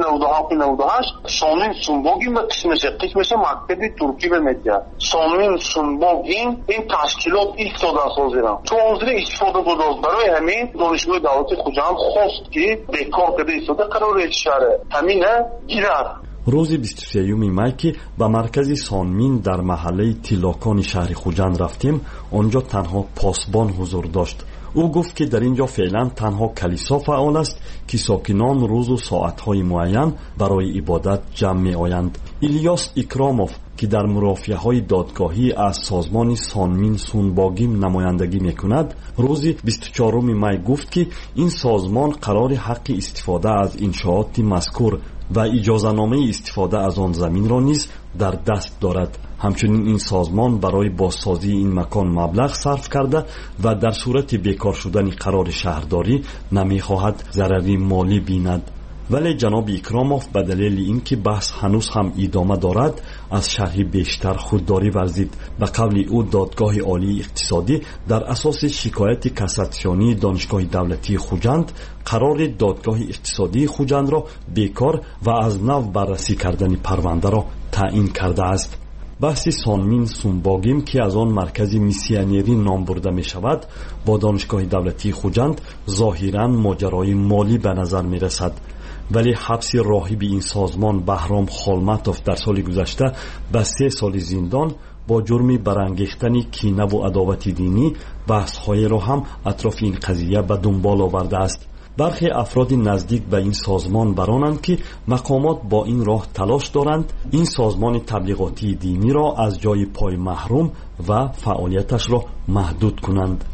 97-98 سانمین سونباگیم و قسمش مکتب ترکی به میده. سانمین سونباگیم این تشکیلات ایستاده است حاضرم تو حاضر استفاده بود برای همین دانشگاه دولتی خوجند خواست که بیکار کرده ایستاده قرار شهر همینه گیرد.
روز 23 می که به مرکز سانمین در محله تیلاکان شهر خوجند رفتیم، آنجا تنها پاسبان حضور داشت. او گفت که در اینجا فعلا تنها کلیسا فعال است که ساکنان روز و ساعتهای معین برای عبادت جمع می آیند. الیاس اکراموف که در مرافعه‌های دادگاهی از سازمان سانمین سونباگیم نمایندگی می‌کند، روز 24 می گفت که این سازمان قرار حق استفاده از انشاءات مذکور و اجازه‌نامه استفاده از آن زمین را نیز در دست دارد. همچنین این سازمان برای بازسازی این مکان مبلغ صرف کرده و در صورت بیکار شدن قرار شهرداری نمی‌خواهد ضرری مالی بیند. ولی جناب اکراموف به دلیل اینکه بحث هنوز هم ادامه دارد از شرح بیشتر خودداری ورزید. به قول او دادگاه عالی اقتصادی در اساس شکایت کاساسیونی دانشگاه دولتی خوجند قرار دادگاه اقتصادی خوجند را بیکار و از نو بررسی کردن پرونده را تعیین کرده است. بحث سانمین سونباگیم که از آن مرکز میسیونری نام برده می شود با دانشگاه دولتی خوجند ظاهراً ماجرای مالی به نظر می رسد. ولی حبس راهب این سازمان بهرام خالمتوف در سال گذشته به 3 سال زندان با جرم برانگیختن کینه و عداوت دینی بحث‌های را هم اطراف این قضیه به دنبال آورده است. برخی افراد نزدیک به این سازمان برانند که مقامات با این راه تلاش دارند این سازمان تبلیغاتی دینی را از جای پای محروم و فعالیتش را محدود کنند.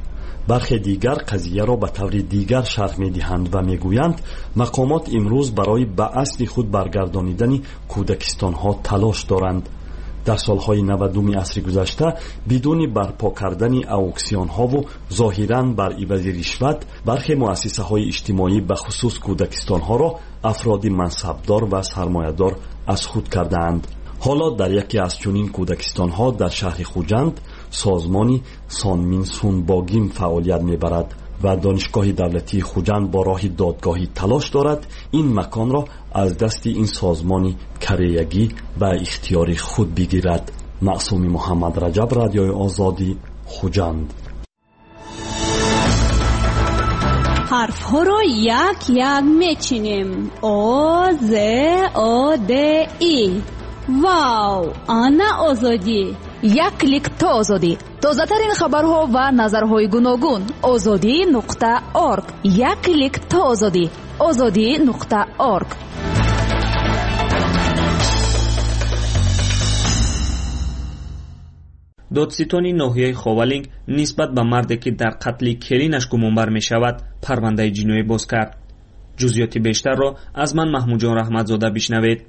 برخی دیگر قضیه را به طور دیگر شرح می‌دهند و می‌گویند مقامات امروز برای به اصل خود برگردانیدن کودکستان‌ها تلاش دارند. در سالهای 90 عصر گذشته بدون برپا کردن اکسیون‌ها و ظاهراً بر عوض رشوت برخی مؤسسه‌های اجتماعی به خصوص کودکستان‌ها را افراد منصبدار و سرمایه‌دار از خود کردند. حالا در یکی از چنین کودکستان‌ها در شهر خوجند سازمانی سانمین سونباگیم فعالیت می‌برد و دانشگاه دولتی خوجند با راه دادگاهی تلاش دارد این مکان را از دست این سازمانی کرایگی و اختیاری خود بگیرد. معصومی محمد رجب، رادیوی آزادی، خوجند.
حرف ها را یک یک میچینیم. آ ز آ د ای. واو، آنا آزادی.
یک کلیک تا آزادی. تازه ترین خبرها و نظرهای گوناگون. azadi.org. یک کلیک تا آزادی. azadi.org.
دادستانی ناحیه خاولینگ نسبت به مردی که در قتل کلینش گمانبر می شود پرونده جنایی باز کرد. جزئیات بیشتر را از من محمود جان رحمتزاده بشنوید.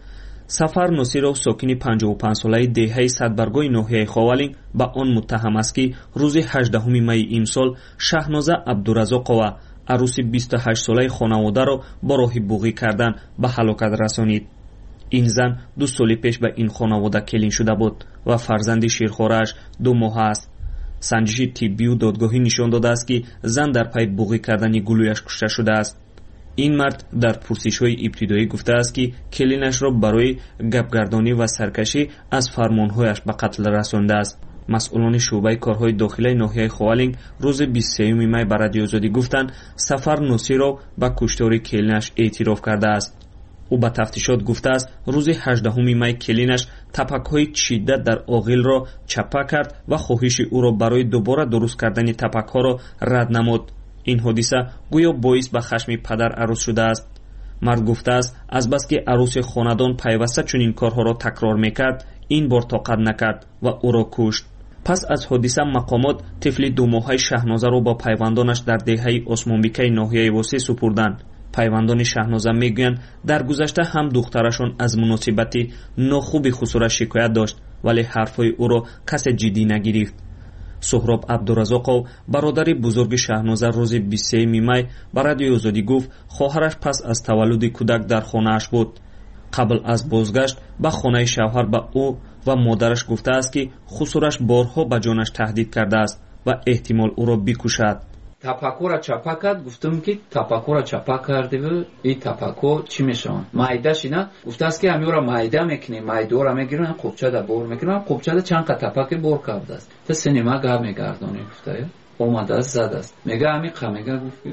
سفر نصیرов ساکن 55 ساله دهه صدبرگاه ناحیه خاولینگ به آن متهم است که روز 18 می امسال شهنازه عبدالرزاقова عروس 28 ساله خانواده را با راه بوغی کردن به هلاکت رسانید. این زن 2 سال پیش به این خانواده کلین شده بود و فرزند شیرخوارش 2 ماه است. سنجش طبی و دادگاهی نشان داده است که زن در پی بوغی کردن گلویش کشته شده است. این مرد در پرسش‌های ابتدایی گفته است که کلینش را برای گپگردانی و سرکشی از فرمانهایش به قتل رسانده است. مسئولان شعبه کارهای داخلی ناحیه خاولینگ روز 23 می به رادیو آزادی گفتند سفر نصیرov به کشتار کلینش اعتراف کرده است. او به تفتیشات گفته است روز 18 می کلینش تپک‌های چیده در آغیل را چپه کرد و خواهش او را برای دوباره درست کردن تپک‌ها را رد نمود. این حادثه گویا باعث به خشم پدر عروس شده است. مرد گفته است از بس که عروس خاندان پیوسته چنین کارها را تکرار میکرد این بار طاقت نکرد و او را کشت. پس از حادثه مقامات طفل 2 ماهه شهنازه را با پیوندانش در دهه عثمانبیکه ناحیه واسه سپردند. پیوندان شهنازه میگویند در گذشته هم دخترشان از مناسبت ناخوب خسرو شکایت داشت ولی حرفهای او را کس جدی نگرفت. سهراب عبدالرزاقov برادر بزرگ شهنازه روز 23 می به رادیو آزادی گفت خواهرش پس از تولد کودک در خانه‌اش بود. قبل از بازگشت به خانه شوهر به او و مادرش گفته است که خسرش بارها به جانش تهدید کرده است و احتمال او را بکشد.
تپاکو را چپا کرد. گفتم که تپاکو را چپا کرده و این تپاکو چی میشون مایدهش اینا گفته است که همین را مایده میکنی مایدو را میگیرن قبچه دا بور میکنن قبچه دا چند قطع تپاک بور کرده است تا سینما گاه میگردونه گفته اومده است زد است میگه همین قمیگه گفت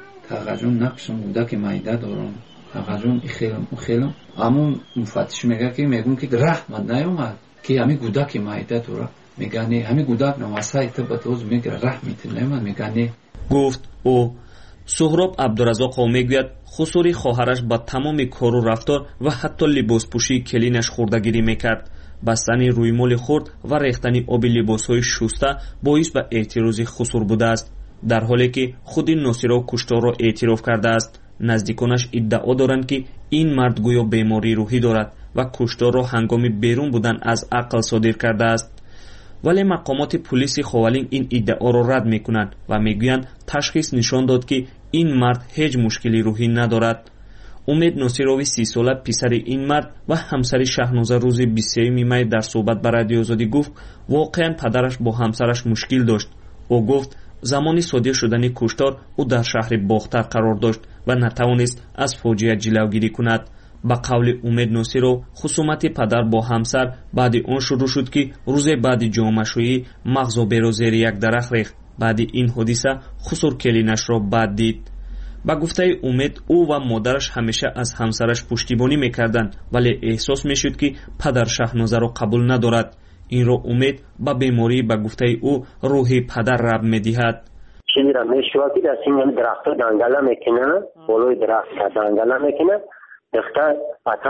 تاقجون نقشون بوده که مایده دارم تاقجون خیلم همون مفتش میگه که میگم که رحمت نیومد که همین گوده که مایده داره میگه نه همین گوده نماسه ایتا بطوز میگه رحمت نیومد میگه نه
گفت او. سهراب عبدالرزاقov میگوید خسوری خواهرش با تمام کار و رفتار و حتی لباس پوشی کلینش خوردگیری میکرد. بستن رویمال خورد و ریختن آب لباسهای شسته باعث به اعتراض خسور بوده است در حالی که خود نصیرov کشتار را اعتراف کرده است. نزدیکانش ادعا دارند که این مرد گویا بیماری روحی دارد و کشتار را هنگام بیرون بودن از عقل صادر کرده است. ولی مقامات پلیس خاولینگ این ادعا را رد میکنند و میگویند تشخیص نشان داد که این مرد هیچ مشکلی روحی ندارد. امید نصیرov 30 ساله پسر این مرد و همسر شهنازه روز 23 می در صحبت با رادیو آزادی گفت واقعا پدرش با همسرش مشکل داشت. او گفت زمانی صادر شدن کشتار او در شهر باختر قرار داشت و نتوانست از فاجعه جلوگیری کند. با قول امید نصیرov خصومت پدر با همسر بعد اون شروع شد که روز بعد جامعه‌شویی مغز و بیرو زیر یک درخت ریخت. بعد این حادثه خسور کلینش را بد دید. با گفته امید او و مادرش همیشه از همسرش پشتیبانی میکردند ولی احساس میشد که پدر شهنازه را قبول ندارد. این را امید با بیماری با گفته او روح پدر رب میدهد.
شمیرا میشواتی در این درخت دنگاله میکنه بالای درخت دنگاله میکنه دختر اتم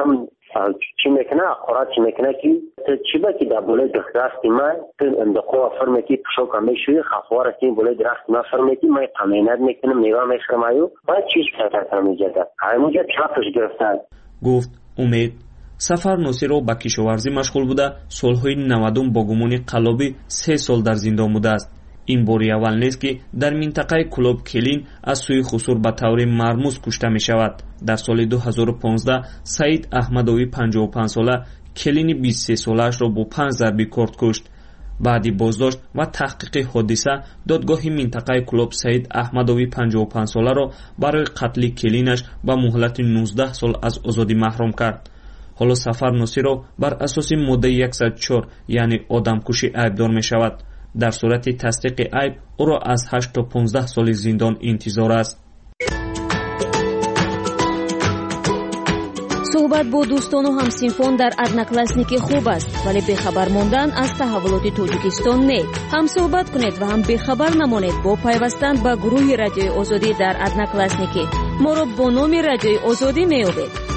چی میکنه اخورات چی میکنه که چیبا که در بالای درخت ما اندقوا فرمه که پشو کمی شوی خفوار این بالای درخت ما فرمه که ما قمینت میکنم نگاه میخرم آیو ما چیش کرده میجده همونجا چاپش گرفتن.
گفت امید سفر نوسیرو با کشاورزی مشغول بوده سالهای 90 با گمون قلابی 3 سال در زندان بوده است. این باری اول نیست که در منطقه کلوب کلین از سوی خسور به طور مرموز کشته می شود. در سال 2015 سعید احمدوی 55 ساله کلین 23 سالش را با 5 ضربه کارد کشت. بعدی بازداشت و تحقیق حادثه دادگاه منطقه کلوب سعید احمدوی 55 ساله را برای قتل کلینش با مهلت 19 سال از آزادی محروم کرد. حالا سفر نوسیرو بر اساس ماده 104 یعنی آدمکشی عیبدار می شود. در صورت تصدیق عیب او را از 8 تا 15 سال زندان انتظار است.
صحبت با دوستان و همسنفان در одноклассники خوب است ولی بخبر ماندن از تحولات تاجیکستان نه. هم صحبت کنید و هم بخبر نمانید با پیوستن به گروه رادیوی آزادی در одноклассники. ما را با نام رادیوی آزادی میابید.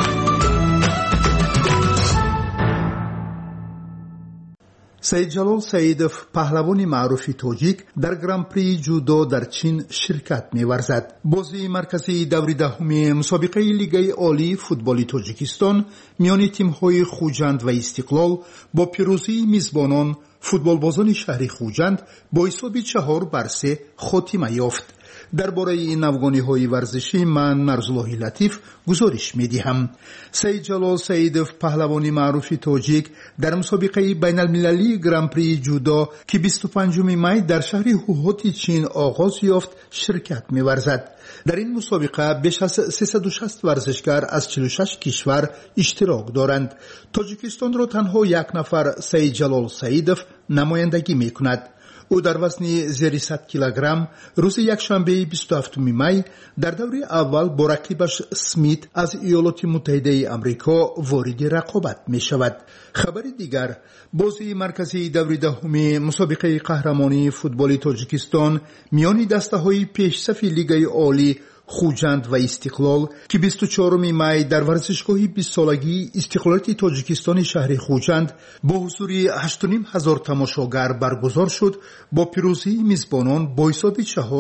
سید جلال سیدов پهلوانی معروف تاجیک در گران پری جودو در چین شرکت می‌ورزد. بازی مرکزی دور دهم مسابقه لیگ عالی فوتبال تاجیکستان میان تیم‌های خوجند و استقلال با پیروزی میزبانان فوتبالبازان شهر خوجند با حساب 4-3 خاتمه یافت. درباره این افغانی‌های ورزشی من مرزالله لطیف گزارش می‌دهم. سید جلال سیدов پهلوانی معروف تاجیک در مسابقه بین المللی گران پری جودو که 25 می در شهر هوهوتی چین آغاز یافت شرکت می‌ورزد. در این مسابقه بیش از 360 ورزشکار از 46 کشور اشتراک دارند. تاجیکستان را تنها یک نفر سید جلال سیدов نمایندگی می‌کند. او در وزن زیر 100 کیلوگرم روز یکشنبه 27 می در دوره اول با رقیبش سمیت از ایالات متحده آمریکا وارد رقابت می شود. خبر دیگر بازی مرکزی دوره دهم مسابقه قهرمانی فوتبال تاجیکستان میان دسته های پیشصف لیگ عالی خوجند و استقلال که 24 می در ورزشگاه 20 سالگی استقلالیت تاجیکستان شهر خوجند با حضور 8,500 تماشاگر برگزار شد با پیروزی میزبانان با حساب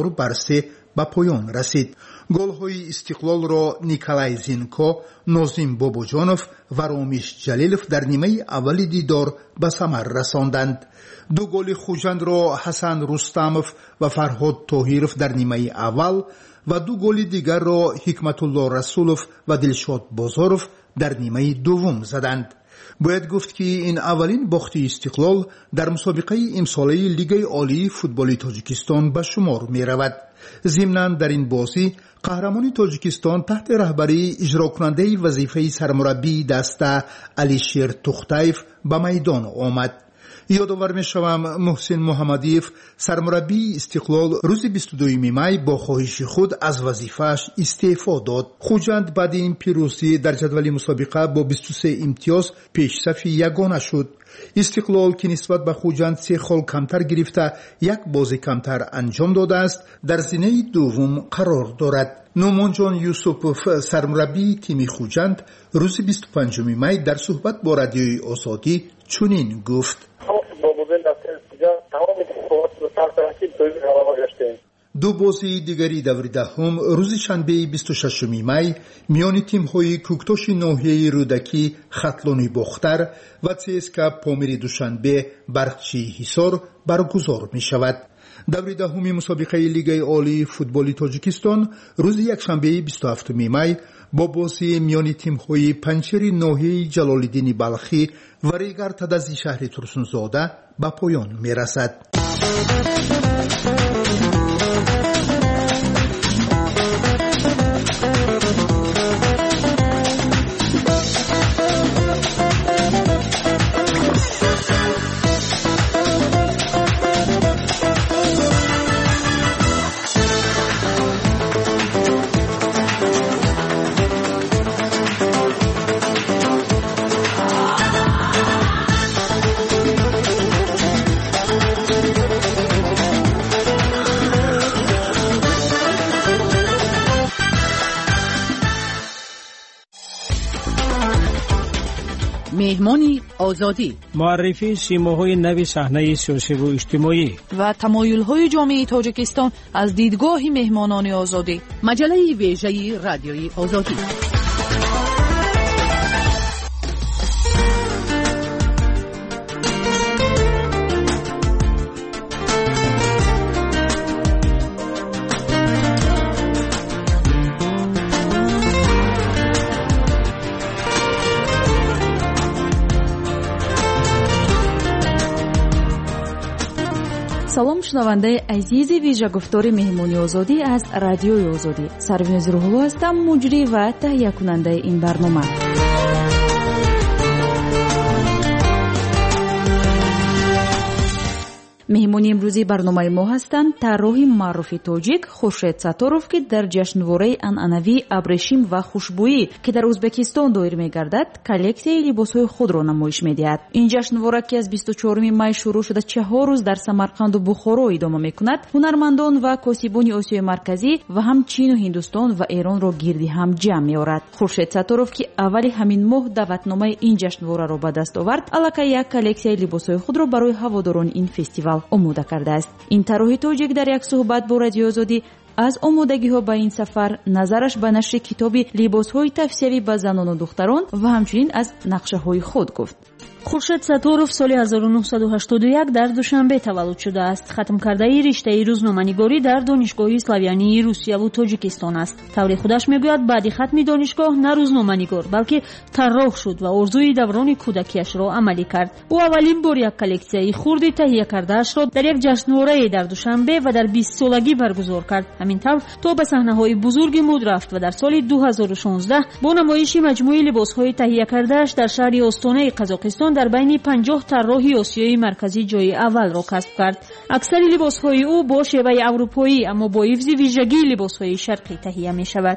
4-3 به پایان رسید. گل‌های استقلال را نیکلای زینکو، نازیم باباجانوف و رامیش جلیلوف در نیمه اول دیدار به ثمر رساندند. 2 گل خوجند را حسن رستموف و فرهاد طاهیروف در نیمه اول و 2 گل دیگر را حکمت الله رسولوف و دلشاد بازاروف در نیمه دوم زدند. باید گفت که این اولین باخت استقلال در مسابقه امساله لیگ عالی فوتبال تاجیکستان به شمار می رود. ضمناً در این بازی قهرمان تاجیکستان تحت رهبری اجرا کننده وظیفه سرمربی دسته علیشیر توختایف به میدان آمد. یادآور می‌شوم محسن محمدیف سرمربی استقلال روز 22 می با خواهش خود از وظیفه‌اش استعفا داد. خوجند بعد این پیروزی در جدول مسابقه با 23 امتیاز پیشصف یگانه شد. استقلال که نسبت به خوجند 3 خال کمتر گرفته یک بازی کمتر انجام داده است در زینه دوم قرار دارد. نومانجان یوسفوف سرمربی تیم خوجند روز 25 می در صحبت با رادیوی آزادی چنین گفت: دو بازی دیگری دور دهم روز شنبه 26 می میان تیم‌های کوکتاش ناحیه رودکی خطلانی باختر و CSKA پامیر دوشنبه برقچی حصار برگزار می شود. دور دهم مسابقه لیگ عالی فوتبال تاجیکستان روز یکشنبه 27 می با بازی میان تیم‌های پنچر ناحیه جلال‌الدین بلخی و ریگر تدزی شهر ترسونزاده به پایان می رسد.
مهمانی آزادی،
معرفی سیماهای نو صحنه سیاسی و اجتماعی
و تمایل‌های جامعه تاجیکستان از دیدگاه مهمانان آزادی. مجله ویژه رادیوی آزادی. салом шунавандаи азизи вижагуфтори меҳмони озодӣ аз радиои озодӣ. Сарвинози Рӯҳулло ҳастам, муҷрӣ ва таҳиякунандаи ин барнома. меҳмони имрӯзии барномаи мо ҳастанд тарроҳи маъруфи тоҷик Хуршед Сатторов, ки дар ҷашнвораи анъанавии абрешим ва хушбӯӣ, ки дар Ӯзбекистон доир мегардад, коллексияи либосҳои худро намоиш медиҳад. ин ҷашнвора, ки аз 24 май шурӯъ шуда 4 рӯз дар Самарқанду Бухоро идома мекунад, ҳунармандон ва косибони Осиёи Марказӣ ва ҳам Чину Ҳиндустон ва Эронро гирди ҳам ҷамъ меорад. Хуршед Сатторов, ки аввали ҳамин моҳ даъватномаи ин ҷашнвораро ба даст овард, аллакай як коллексияи либосҳои худро барои ҳаводорони ин фестивал омода кардааст. ин тарроҳи тоҷик дар як суҳбат бо Радиои Озодӣ аз омодагиҳо ба ин сафар, назараш ба нашри китоби либосҳои тавсиявӣ ба занону духтарон ва ҳамчунин аз нақшаҳои худ гуфт.
Хуршед Сатторов соли 1981 дар Душанбе таваллуд шудааст. хатмкардаи риштаи рӯзноманигорӣ дар донишгоҳи Славянии Русияву Тоҷикистон аст. таври худаш мегӯяд, баъди хатми донишгоҳ на рӯзноманигор, балки тарроҳ шуд ва орзуи даврони кӯдакиашро амалӣ кард. ӯ аввалин бор як коллексияи хурди таҳия кардаашро дар як ҷашнворае дар Душанбе ва дар 20-солагӣ баргузор кард. ҳамин тавр то ба саҳнаҳои бузурги муд рафт ва дар соли 2016 бо намоиши маҷмӯи либосҳои таҳия кардааш дар шаҳри Остонаи Қазоқистон дар байни 50 тарроҳи Осиёи Марказӣ ҷойи аввалро касб кард. аксари либосҳои ӯ бо шеваи аврупоӣ, аммо бо ҳифзи вижагии либосҳои шарқӣ таҳия мешавад.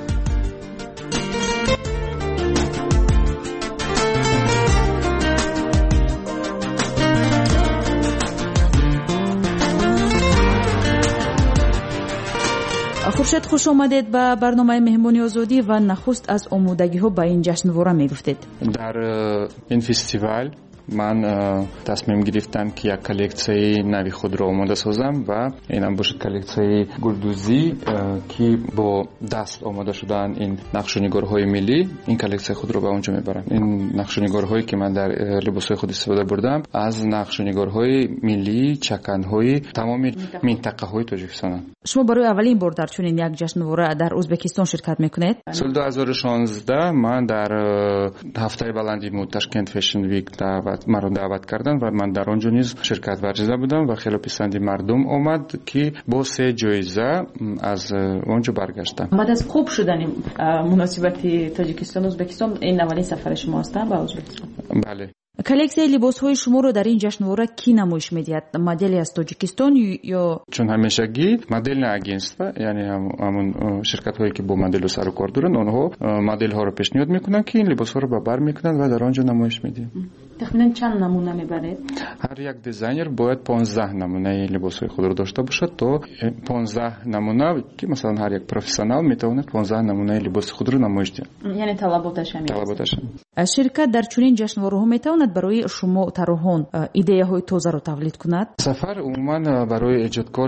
хуршед, хуш омадед ба барномаи меҳмони озодӣ ва нахуст аз омодагиҳо ба ин ҷашнвора мегуфтед.
дар ин фестивал ман тасмим гирифтам, ки як коллексияи нави худро омода созам ва инам бошад коллексияи гулдузӣ, ки бо даст омода шудаанд ин нақшунигорҳои миллӣ. ин коллексияи худро ба онҷо мебарам. ин нақшунигорҳое, ки ман дар либосҳои худ истифода бурдам, аз нақшунигорҳои миллии чаканҳои тамоми минтақаҳои Тоҷикистонанд.
шумо барои аввалин бор дар чунин як ҷашнвора дар Ӯзбекистон ширкат мекунед?
соли 2016 ман дар ҳафтаи баланди муд Ташкент Fashion Week маро даъват карданд ва ман дар он ҷо низ ширкат варзида будам ва хеле писанди мардум омад, ки бо 3 ҷоиза аз он ҷо баргаштам.
баъд аз хуб шудани муносибати Тоҷикистон Ӯзбекистон, ин аввалин сафари шумо аст ба Ӯзбекистон?
бале.
коллексияи либосҳои шуморо дар ин ҷашнвора кӣ намоиш медиҳад? модели аз Тоҷикистон ё
чун ҳамешагӣ модельное агентство, яъне ҳамун ширкатҳое ки бо моделу сару кор доранд, онҳо моделҳоро пешниҳод мекунанд, ки ин либосҳоро ба бар мекунанд ва дар он ҷо намоиш медиҳанд.
тахминан чанд намуна мебаред?
ҳар як дизайнер бояд 15 намунаи либосҳои худро дошта бошад, то 15 намуна, ки масалан ҳар як профессионал метавонад 15 намунаи либоси худро намоиш диҳад.
яъне талаботаш ҳамин.
талаботаш.
ширкат дар чунин ҷашнвораҳо метавонад барои шумо тарроҳон идеяҳои тозаро тавлид кунад?
сафар умуман барои эҷодкор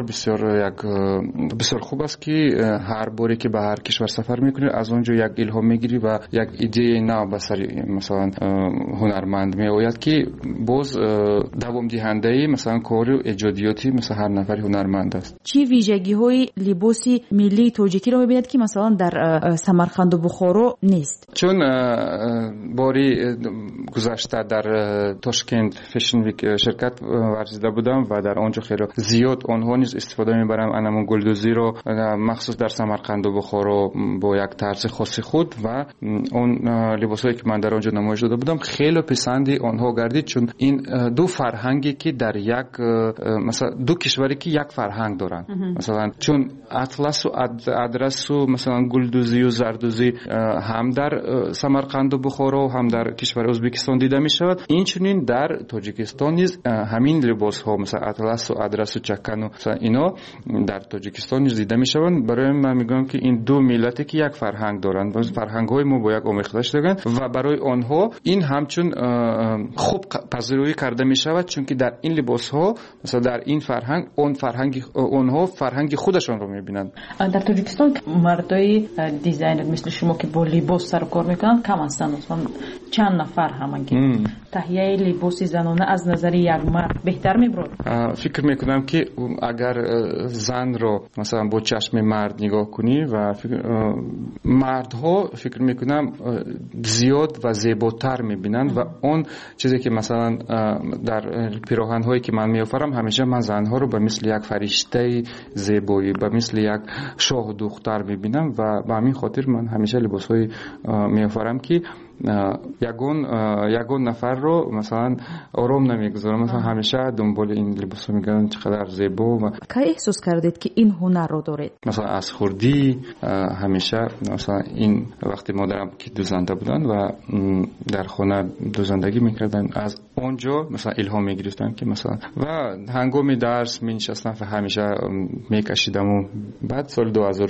бисёр хуб аст, ки ҳар боре ки ба ҳар кишвар сафар мекунӣ, аз он ҷо як илҳом мегирӣ ва як идеяи нав ба сари масалан ҳунарманд меояд, ки боз давомдиҳандаи масалан кори эҷодиёти масалан ҳар нафари ҳунарманд аст.
чӣ вижагиҳои либоси миллии тоҷикиро мебинед, ки масалан дар Самарқанду Бухоро нест?
чун бори гузашта дар Тошкент Fashion Week ширкат варзида будам ва дар он ҷо хеле зиёд онҳо низ истифода мебаранд анамун гулдузиро, махсус дар Самарқанду Бухоро бо як тарзи хоси худ, ва он либосҳое ки ман дар он ҷо намоиш дода будам хеле писанди آنها گردید، چون این دو فرهنگی که در یک مثلا دو کشوری که یک فرهنگ دارن، مثلا چون اطلس و ادرس و مثلا گلدوزی و زردوزی هم در سمرقند و بخارا و هم در کشور ازبکستان دیده می شود، این چنین در تاجیکستان نیز همین لباس ها مثلا اطلس و ادرس و چکن و اینا در تاجیکستان نیز دیده می شوند. برای من میگم که این دو ملتی که یک فرهنگ دارند و فرهنگ های ما با یک آمیخته شدند و برای آنها این همچون خوب پذیرایی کرده می شود، چون که در این لباس ها مثلا در این فرهنگ آنها فرهنگ خودشان رو می بینند.
در تاجیکستان مردای دیزاینر مثل شما که با لباس سر کار میکنند کم هستند، مثلا چند نفر همگی تهیه لباس زنانه از نظر یک مرد بهتر میبرد؟
فکر میکنم که اگر زن رو مثلا با چشم مرد نگاه کنی و مردها فکر میکنم زیاد و زیباتر میبینند و اون چیزی که مثلا در پیراهن هایی که من میآورم همیشه من زنها رو به مثل یک فرشته زیبایی به مثل یک شاه دختر میبینم و به همین خاطر من همیشه لباس های میآورم که یگون نفر رو مثلا آرام نمیگذارم، مثلا همیشه دنبال این لباس ها میگردن چقدر زیبا.
کی احساس کردید که این هنر رو دارید؟
مثلا از خوردی همیشه مثلا این وقتی مادرم که دوزنده بودن و در خانه دوزندگی میکردن از اونجا مثلا الهام میگرفتم که مثلا و هنگام درس مینشستم و همیشه میکشیدم و بعد سال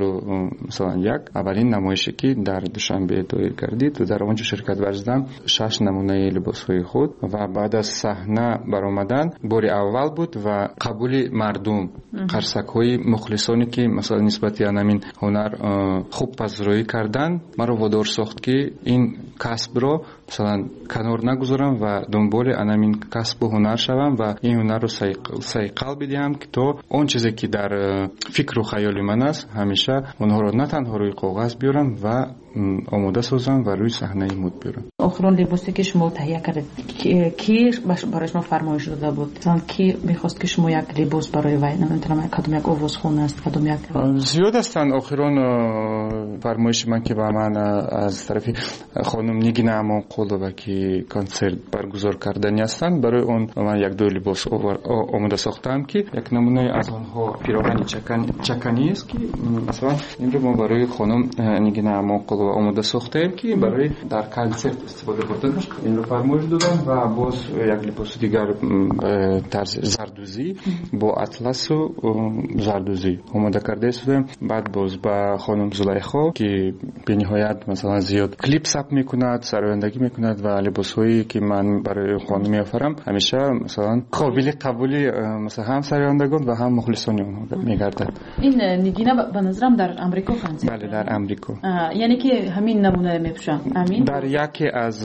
2001 اولین نمایشی که در دوشنبه دایر کردید و در اونجا شرکت ورزیدم 6 نمونه لباس های خود و بعد از صحنه برآمدن بار اول بود و قبول مردم قرصک های مخلصانی که مثلا نسبت همین هنر خوب پذیرایی کردن مرا وادار ساخت که این کسب رو مثلا کنار نگذارم و دنبال همین کسب و هنر شوم و این هنر رو سیقل بدیم که تو اون چیزی که در فکر و خیال من است همیشه اونها رو نه تنها روی کاغذ بیارم و آماده سازم و روی صحنه مد بیارم.
آخرین لباسی که شما تهیه کردید کی برای شما فرمایش داده بود؟ مثلا کی میخواست که شما یک لباس برای وی نمیدونم کدوم یک آوازخوان است کدوم یک
زیاد هستند. آخرین فرمایش من که با من از طرف خانم نگینه امانقلوبا که کنسرت برگزار کردنی هستند، برای اون من یک دو لباس آماده ساختم که یک نمونه از آنها پیراهن چکنی است که مثلا این رو ما برای خانم نگینه امانقلوبا آماده ساختیم که برای در کنسرت استفاده بردن. این رو فرمایش دادم و باز یک لباس دیگر طرز زردوزی با اطلس و زردوزی آماده کرده شدم. بعد باز با خانم زلیخا که به نهایت مثلا زیاد کلیپ ثبت میکند، سرایندگی میکند و لباسهایی که من برای خانم میآورم همیشه مثلا قابل قبولی مثلا هم سرایندگان و هم مخلصان اونها میگردد.
این نگینه به نظرم در امریکا کنسرت.
بله در امریکا.
یعنی که همین نمونه میپوشن. همین
در یکی از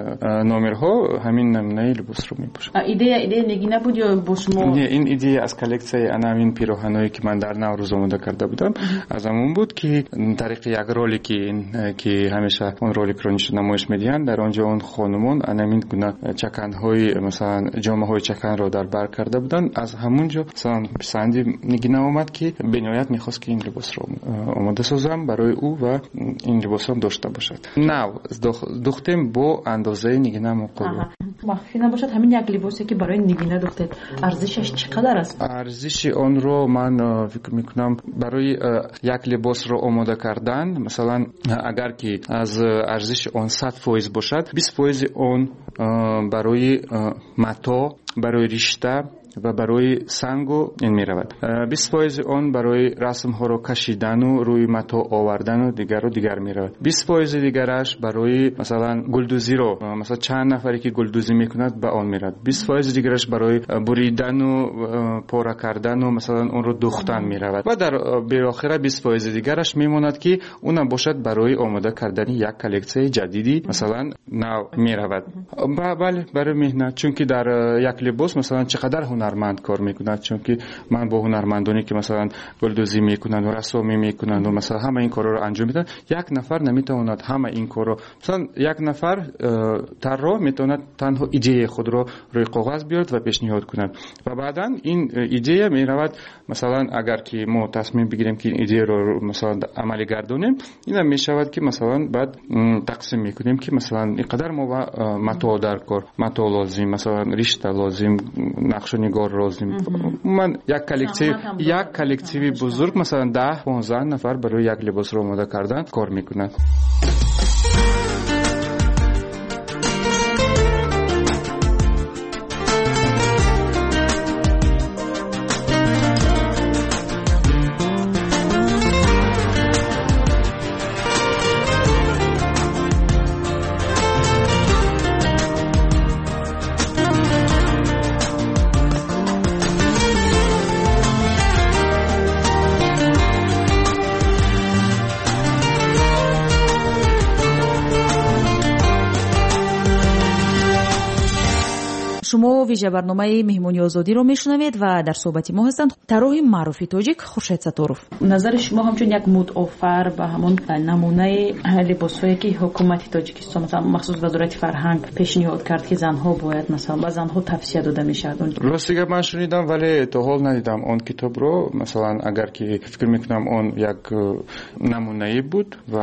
نمرها همین نمونه لباس رو میپوشم.
ایده نگینه بود یا با شما؟
نه، این ایده از کلکسیون همین پیراهنایی که من در نوروز آماده کرده بودم از همون بود که طریق یک رولی که همیشه اون رولیک رو نمایش میدین در اونجا اون خانمون همین گونه چکن‌های مثلا جامه‌های چکن رو در بر کرده بودن. از همونجا مثلا پسندی نگینه اومد که به نهایت می‌خواست که این لباس رو آماده سازم برای او و این لباس هم داشته باشد. نه دختم با اندازه نگینه مقابل
مخفی نباشد. همین یک لباسی که برای نگینه دختید ارزشش چقدر است؟
ارزش آن رو من فکر میکنم برای یک لباس رو آماده کردن مثلا اگر که از ارزش آن 100% باشد 20% آن برای متا، برای رشته و برای سنگ و این می رود. 20% آن برای رسم ها رو کشیدن و روی متا آوردن و دیگر می رود. 20% دیگرش برای مثلا گلدوزی رو مثلا چند نفری که گلدوزی میکند به آن می رود. 20% دیگرش برای بریدن و پاره کردن و مثلا اون رو دوختن می رود. و در بالاخره 20% دیگرش میماند که اون باشد برای آماده کردن یک کلکسیون جدیدی مثلا نو می رود. بله برای مهنت، چون که در یک لباس مثلا چقدر هنر هنرمند کار میکنند، چون که من با هنرمندانی که مثلا گلدوزی میکنند و رسامی میکنند و مثلا همه این کارا رو انجام میدن، یک نفر نمیتواند همه این کارو، مثلا یک نفر طراح میتواند تنها ایده خود رو روی کاغذ بیارد و پیشنهاد کند و بعدا این ایده میرود مثلا اگر که ما تصمیم بگیریم که این ایده رو مثلا عملی گردونیم، اینا میشود که مثلا بعد تقسیم میکنیم که مثلا اینقدر ما متاع در کار، متاع لازم، مثلا رشته لازم، نقش نگار لازم. من یک کلکتیو بزرگ مثلا 10-15 نفر برای یک لباس رو آماده کردن کار میکنند.
شما ویژه برنامه مهمونی آزادی رو میشنوید و در صحبت ما هستند طراح معروف تاجیک خورشید ستاروف. نظر شما همچون یک مدافر به همون نمونه لباسایی که حکومت تاجیکستان مثلا مخصوص وزارت فرهنگ پیشنهاد کرد که زنها باید مثلا به زنها توصیه داده میشد،
راستی من شنیدم ولی تا حال ندیدم اون کتاب رو. مثلا اگر که فکر میکنم اون یک نمونه بود و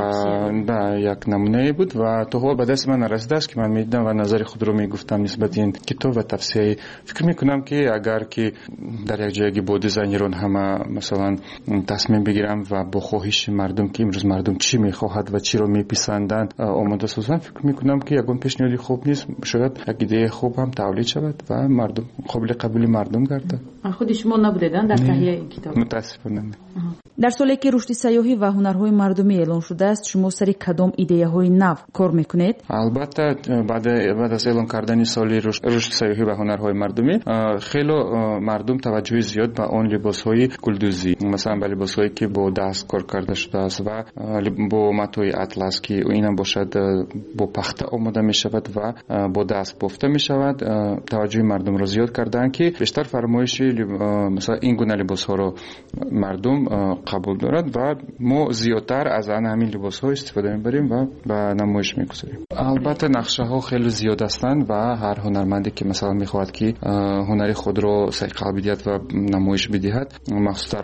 نه یک نمونه بود و تا حال به دست من نرسیده است که من میدیدم و نظر خود رو میگفتم نسبت این کتاب و تفسیر. فکر میکنم که اگر که در یک جایی با دیزاینران همه مثلا تصمیم بگیرم و با خواهش مردم که امروز مردم چی میخواهد و چی رو میپسندند آماده سازن، فکر میکنم که یگان پیشنهادی خوب نیست، شاید یک ایده خوب هم تولید شود و مردم قابل قبول مردم گردد.
خود شما نبودیدن در تهیه این کتاب؟
متاسفانه.
در سالی که رشد سیاحی و هنرهای مردمی اعلان شده است، شما سر کدام ایده‌های نو کار میکنید؟
البته بعد از اعلان کردن سالی رشد سیاحی و هنرهای مردمی، خیلی مردم توجه زیاد به اون لباس‌های گلدوزی، مثلا به لباس‌هایی که با دست کار کرده شده است و با متوی اطلس که اینا باشد با پخته آماده می شود و با دست بافته می شود، توجه مردم را زیاد کردن که بیشتر فرمایش مثلا این گونه لباس‌ها رو مردم قبول دارد و ما زیادتر از همین لباس‌ها استفاده می‌بریم و به نمایش می‌گذاریم. البته نقشه‌ها خیلی زیاد هستند و هر هنرمندی که مثلا می‌خواهد که هنری خود را صیقل بدهد و نمایش بدهد، مخصوصاً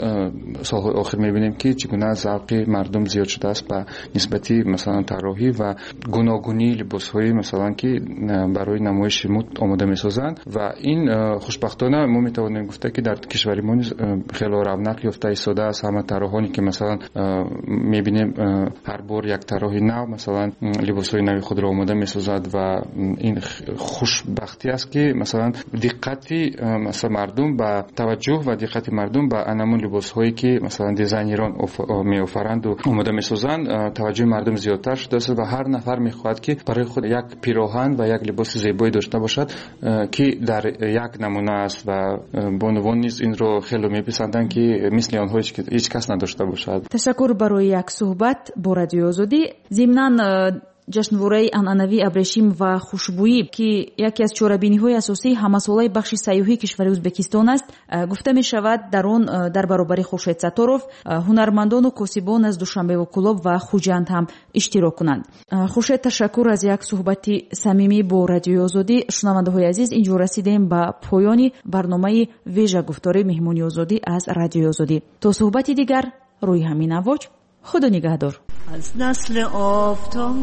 سال‌های آخر می‌بینیم که چگونه ذوق مردم زیاد شده است به نسبتی مثلا طراحی و گوناگونی لباس‌های مثلا که برای نمایش آماده می‌سازند و این خوشبختانه ما می‌توانیم گفت که در کشور ما خیلی رونق یافته ایستاده است. همه طراحانی که مثلا می‌بینیم هر بار یک طراح نو مثلا لباس‌های نوی خود را آماده می‌سازد و این خوشبختی است که مثلا دقتی مثلا مردم به توجه و دقت مردم به انمون لباس‌هایی که مثلا دیزاینران می‌آفرند و آماده می‌سازند توجه مردم زیادتر شده است و هر نفر می‌خواهد که برای خود یک پیراهن و یک لباس زیبایی داشته باشد که در یک نمونه است و بانوان نیز این رو خیلی می‌پسندند که مثل آنها هیچ کس نداشته باشد.
تشکر برای یک صحبت با رادیو آزادی. ضمناً جشنواره анъанавии абрешим ва хушбӯӣ ки яке аз чорабиниҳои асосии ҳамасолаи бахши сайёҳии кишвари ӯзбекистон аст, гуфта мешавад дар он дар баробари Хуршед Сатторов ҳунармандону косибон аз Душанбеву Кӯлоб ва Хуҷанд ҳам иштирок кунанд. Хуршед, ташаккур аз як суҳбати самимӣ бо радиои Озодӣ. шунавандаҳои азиз, инҷо расидем ба поёни барномаи вежа гуфтори меҳмони озодӣ аз радиои Озодӣ. То суҳбати дигар рӯи ҳамин авоҷ. خدا نگهدار.
از نسل آفتاب،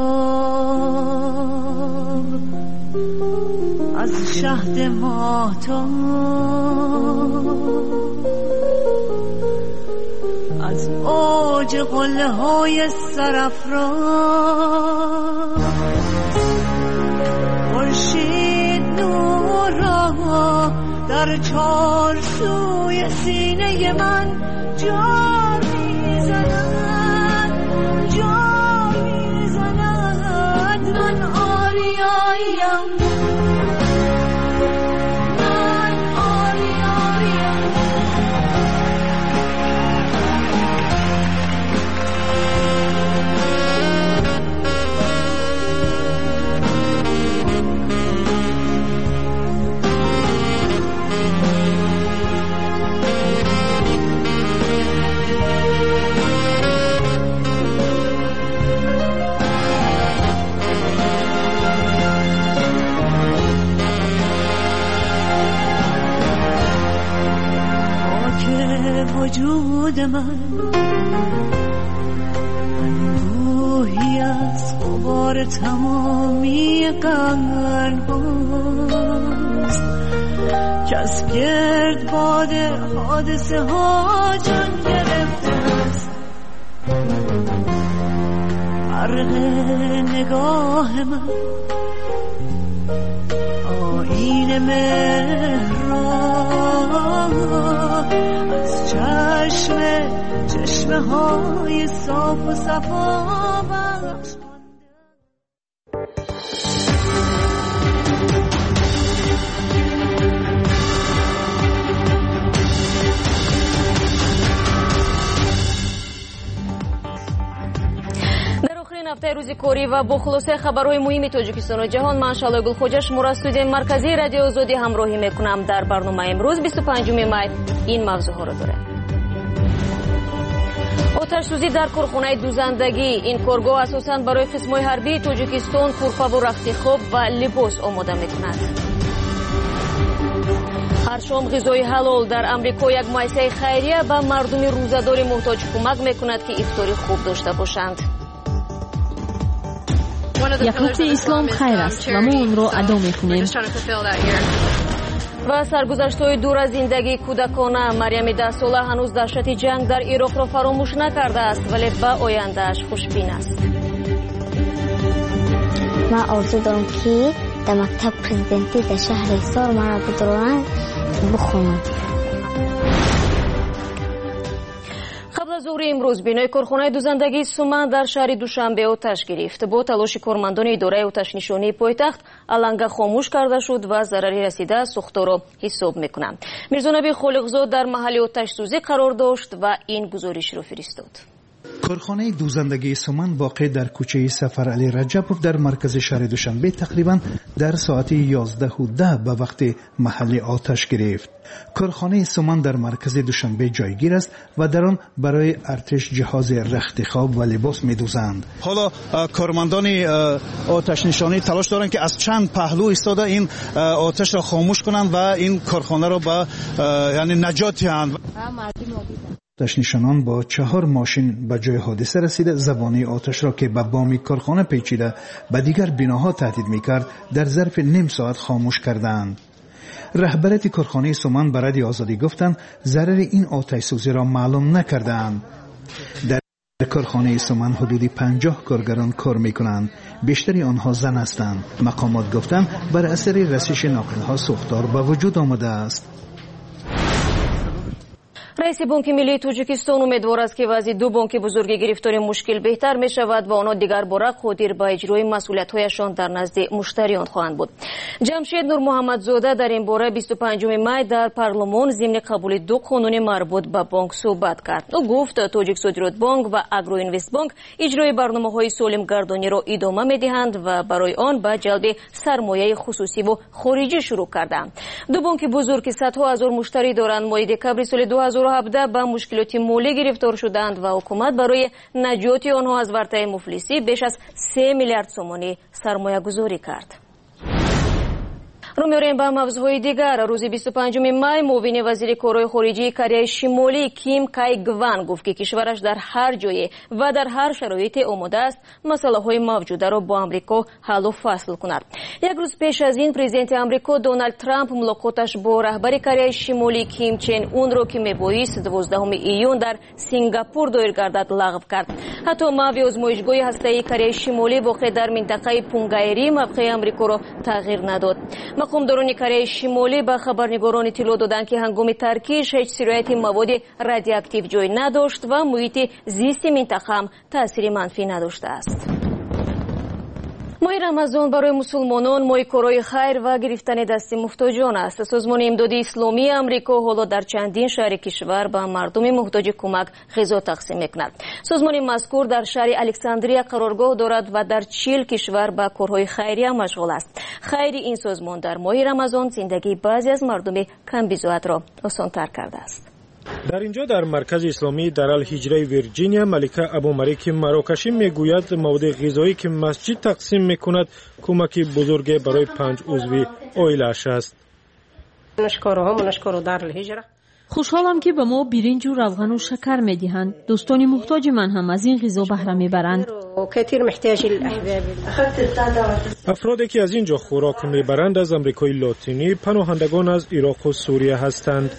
از شهد ماهتاب، از اوج قله های سرافراز، خورشید نور را در چارچوی سینه من جا میزند، جا میزند. من آریاییم، من آریاییم. وجود من انبوهی از غبار تمامی قرن هاست که از گرد باد حادثه ها جان گرفته است برق نگاه من آیین مهران از چشمه های صاف و صفا بخش
هفته روزی کوری و با خلاصه خبرهای مهم تاجیکستان و جهان من شالای گلخوجه شما را استودیوی مرکزی رادیو آزادی همراهی میکنم. در برنامه امروز 25 می این موضوع ها را داره: آتش سوزی در کارخانه دوزندگی. این کارگاه اساساً برای قسم‌های حربی تاجیکستان پرفا و رخت خواب و لباس آماده میکند. هر شام غذای حلال. در امریکا یک مؤسسه خیریه به مردم روزه‌دار محتاج کمک میکند که افطاری خوب داشته باشند.
یک وقت اسلام خیر است و ما اون را ادا میکنیم.
و سرگذشت‌های دور از زندگی کودکانه. مریم 10 ساله هنوز دهشت جنگ در عراق را فراموش نکرده است ولی به آینده‌اش خوشبین است.
من آرزو دارم که در مکتب پرزیدنتی در شهر حصار مرا بدرانند بخونم.
قبل از ظهر امروز بینای کارخانه دوزندگی سومن در شهر دوشنبه آتش گرفت. با تلاش کارمندان اداره آتش نشانی پایتخت علنگه خاموش کرده شد و ضرری رسیده سوختار را حساب میکنند. میرزا نبی خالقزاد در محل آتش سوزی قرار داشت و این گزارش را فرستاد.
کارخانه دوزندگی سومن واقع در کوچه سفر علی رجب در مرکز شهر دوشنبه تقریبا در ساعت 11:10 به وقت محل آتش گرفت. کارخانه سومن در مرکز دوشنبه جایگیر است و در آن برای ارتش جهاز رخت خواب و لباس می‌دوزند. حالا کارمندان آتش نشانی تلاش دارند که از چند پهلو ایستاده این آتش را خاموش کنند و این کارخانه را به یعنی نجات دهند. آتش نشانان با 4 ماشین به جای حادثه رسیده زبانه آتش را که به بام کارخانه پیچیده به دیگر بناها تهدید می‌کرد در ظرف نیم ساعت خاموش کردند. رهبرت کارخانه سومن به رادیو آزادی گفتند ضرر این آتش سوزی را معلوم نکردند. در کارخانه سومن حدودی 50 کارگران کار می‌کنند. بیشتری آنها زن هستند. مقامات گفتند بر اثر رسش ناقل‌ها سوختار به وجود آمده است.
رئیس بانک ملی تاجیکستان امیدوار است که وضع 2 بانک بزرگ گرفتار مشکل بهتر می شود و آنها دیگر باره قادر به اجرای مسئولیت‌هایشان در نزد مشتریان خواهند بود. جمشید نور محمدزاده در این باره 25 می در پارلمان ضمن قبول 2 قانون مربوط به بانک صحبت کرد. او گفت تاجیک صادرات بانک و اگرو اینوست بانک اجرای برنامه‌های سالم گردانی را ادامه می‌دهند و برای آن به جلب سرمایه خصوصی و خارجی شروع کردند. 2 بانک بزرگ که صدها هزار مشتری دارند ماه دکامبر سال 2017 به مشکلات مالی گرفتار شدند و حکومت برای نجات آنها از ورطه مفلسی بیش از 3 میلیارد سومانی سرمایه گذاری کرد. رو می‌ریم به موضوعهای دیگر. روز 25 می معاون وزیر کارهای خارجه کره شمالی کیم کای گوان گفت که کشورش در هر جای و در هر شرایط آماده است مسائل موجوده را با آمریکا حل و فصل کند. یک روز پیش از این پرزیدنت آمریکا دونالد ترامپ ملاقاتش با رهبر کره شمالی کیم چن اون را که میبایست 12 ایون در سنگاپور دایر گردد لغو کرد. حتی موی آزمایشگاه هسته‌ای کره شمالی واقع در منطقه پونگایری موقع آمریکا را تغییر نداد. مقامداران کره شمالی به خبرنگاران اطلاع دادند که هنگام ترکیش هیچ سرایت مواد رادیواکتیو جای نداشت و محیط زیست منطقه هم تأثیر منفی نداشته است. ماه رمضان برای مسلمانان ماه کارهای خیر و گرفتن دست محتاجان است. سازمان امداد اسلامی آمریکا حالا در چندین شهر کشور به مردم محتاج کمک غذا تقسیم می‌کند. سازمان مذکور در شهر الکساندریا قرارگاه دارد و در 40 کشور به کارهای خیریه مشغول است. خیر این سازمان در ماه رمضان زندگی بعضی از مردم کم بضاعت را آسان‌تر کرده است.
در اینجا در مرکز اسلامی در الهجره ویرجینیا ملکه ابو مریک مراکشی میگوید مواد غذایی که مسجد تقسیم میکند کمک بزرگ برای 5 عضو عائله‌اش است.
نشکرهم و نشکر دار الهجره.
خوشحالم که به ما برنج و روغن و شکر میدهند. دوستان محتاج من هم از این غذا بهره میبرند.
افرادی که از اینجا خوراک میبرند از آمریکای لاتینی پناهندگان از عراق و سوریه هستند.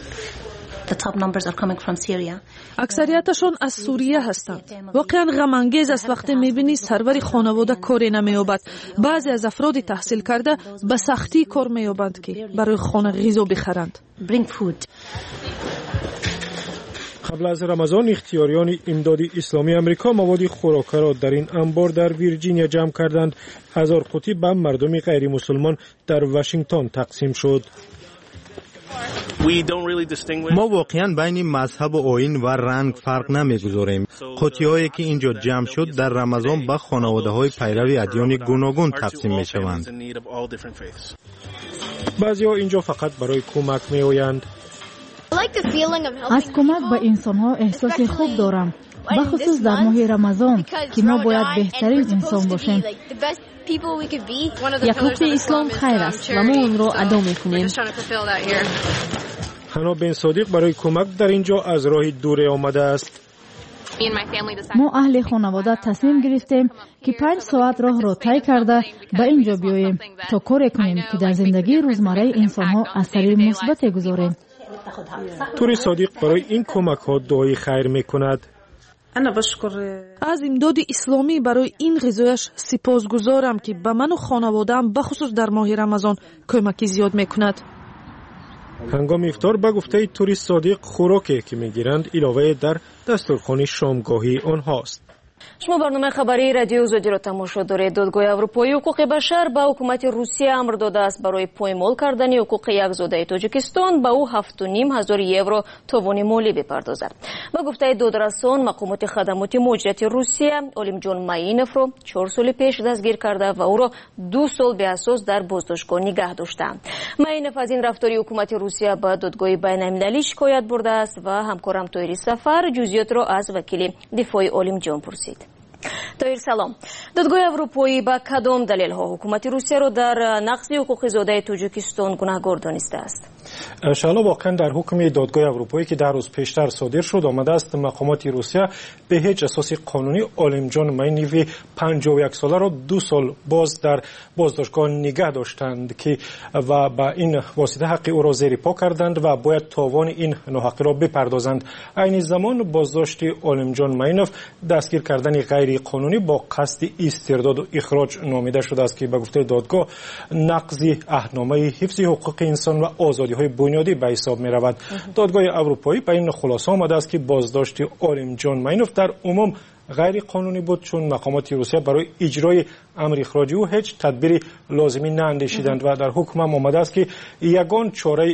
اکثریتشان از سوریه هستند. واقعا غم انگیز است وقتی میبینی سرور خانواده کاری نمییابد. بعضی از افراد تحصیل کرده به سختی کار مییابند که برای خانه غذا بخرند.
قبل از رمضان اختیاریان امداد اسلامی آمریکا مواد خوراکه را در این انبار در ویرجینیا جمع کردند. 1000 قوطی به مردم غیر مسلمان در واشنگتن تقسیم شد.
ما واقعا بین مذهب و آیین و رنگ فرق نمیگذاریم. قوطی‌هایی که اینجا جمع شد در رمضان به خانواده‌های پیرو ادیان گوناگون تقسیم می‌شوند.
بعضی‌ها اینجا فقط برای کمک می‌آیند.
از کمک به انسان‌ها احساس خوب دارم، بخصوص در ماه رمضان که ما باید بهترین انسان باشیم.
یک وقت اسلام خیر است و ما اون را ادا می‌کنیم.
حنا بن صادق برای کمک در اینجا از راه دور آمده است.
ما اهل خانواده تصمیم گرفتیم که 5 ساعت راه را طی کرده به اینجا بیاییم تا کاری کنیم که در زندگی روزمره انسان‌ها اثری مثبت گذاریم.
توری صادق برای این کمک‌ها دعای خیر می‌کند.
از امداد اسلامی برای این غذایش سپاسگزارم که به من و خانواده‌ام بخصوص در ماه رمضان کمکی زیاد می‌کند.
هنگام افطار به گفته توری صادق خوراکی که می‌گیرند علاوه در دسترخوان شامگاهی آنهاست.
شما برنامه خبری رادیو آزادی را تماشا دارید. دادگاه اروپایی حقوق بشر به حکومت روسیه امر داده است برای پایمال کردن حقوق یک زاده تاجیکستان به او 7,500 یورو تاوان مالی بپردازد. به گفته دادرسان مقامات خدمات مهاجرت روسیه اولیمجان ماینوف را 4 سال پیش دستگیر کرده و او را 2 سال به اساس در بازداشتگاه نگه داشتند. ماینوف از این رفتار حکومت روسیه به دادگاه بین‌المللی شکایت برده است و همکارم طاهر سفر جزئیات را از وکیل دفاع اولیمجان پرسید. طاهر سلام. دادگاه اروپایی با کدام دلیل ها حکومت روسیه را در نقض حقوق زاده تاجیکستان گناهکار دانسته است؟
انشاءالله واقعا در حکم دادگاه اروپایی که در روز پیشتر صادر شد آمده است مقامات روسیه به هیچ اساس قانونی اولیمجان ماینوف 51 ساله را 2 سال باز در بازداشتگاه نگه داشتند که و با این واسطه حق او را زیر پا کردند و باید تاوان این ناحقی را بپردازند. این زمان بازداشت اولیمجان ماینوف دستگیر کردن غیر قانونی با قصد استرداد و اخراج نامیده شده است که به گفته دادگاه نقض عهدنامه حفظ حقوق انسان و آزادی‌های بنیادی به حساب می‌رود. دادگاه اروپایی به این خلاصه آمده است که بازداشت اولیمجان ماینوف در عموم غیر قانونی بود چون مقامات روسیه برای اجرای امر اخراجی او هیچ تدبیر لازمی ناندیشیدند و در حکم هم آمده است که یگانه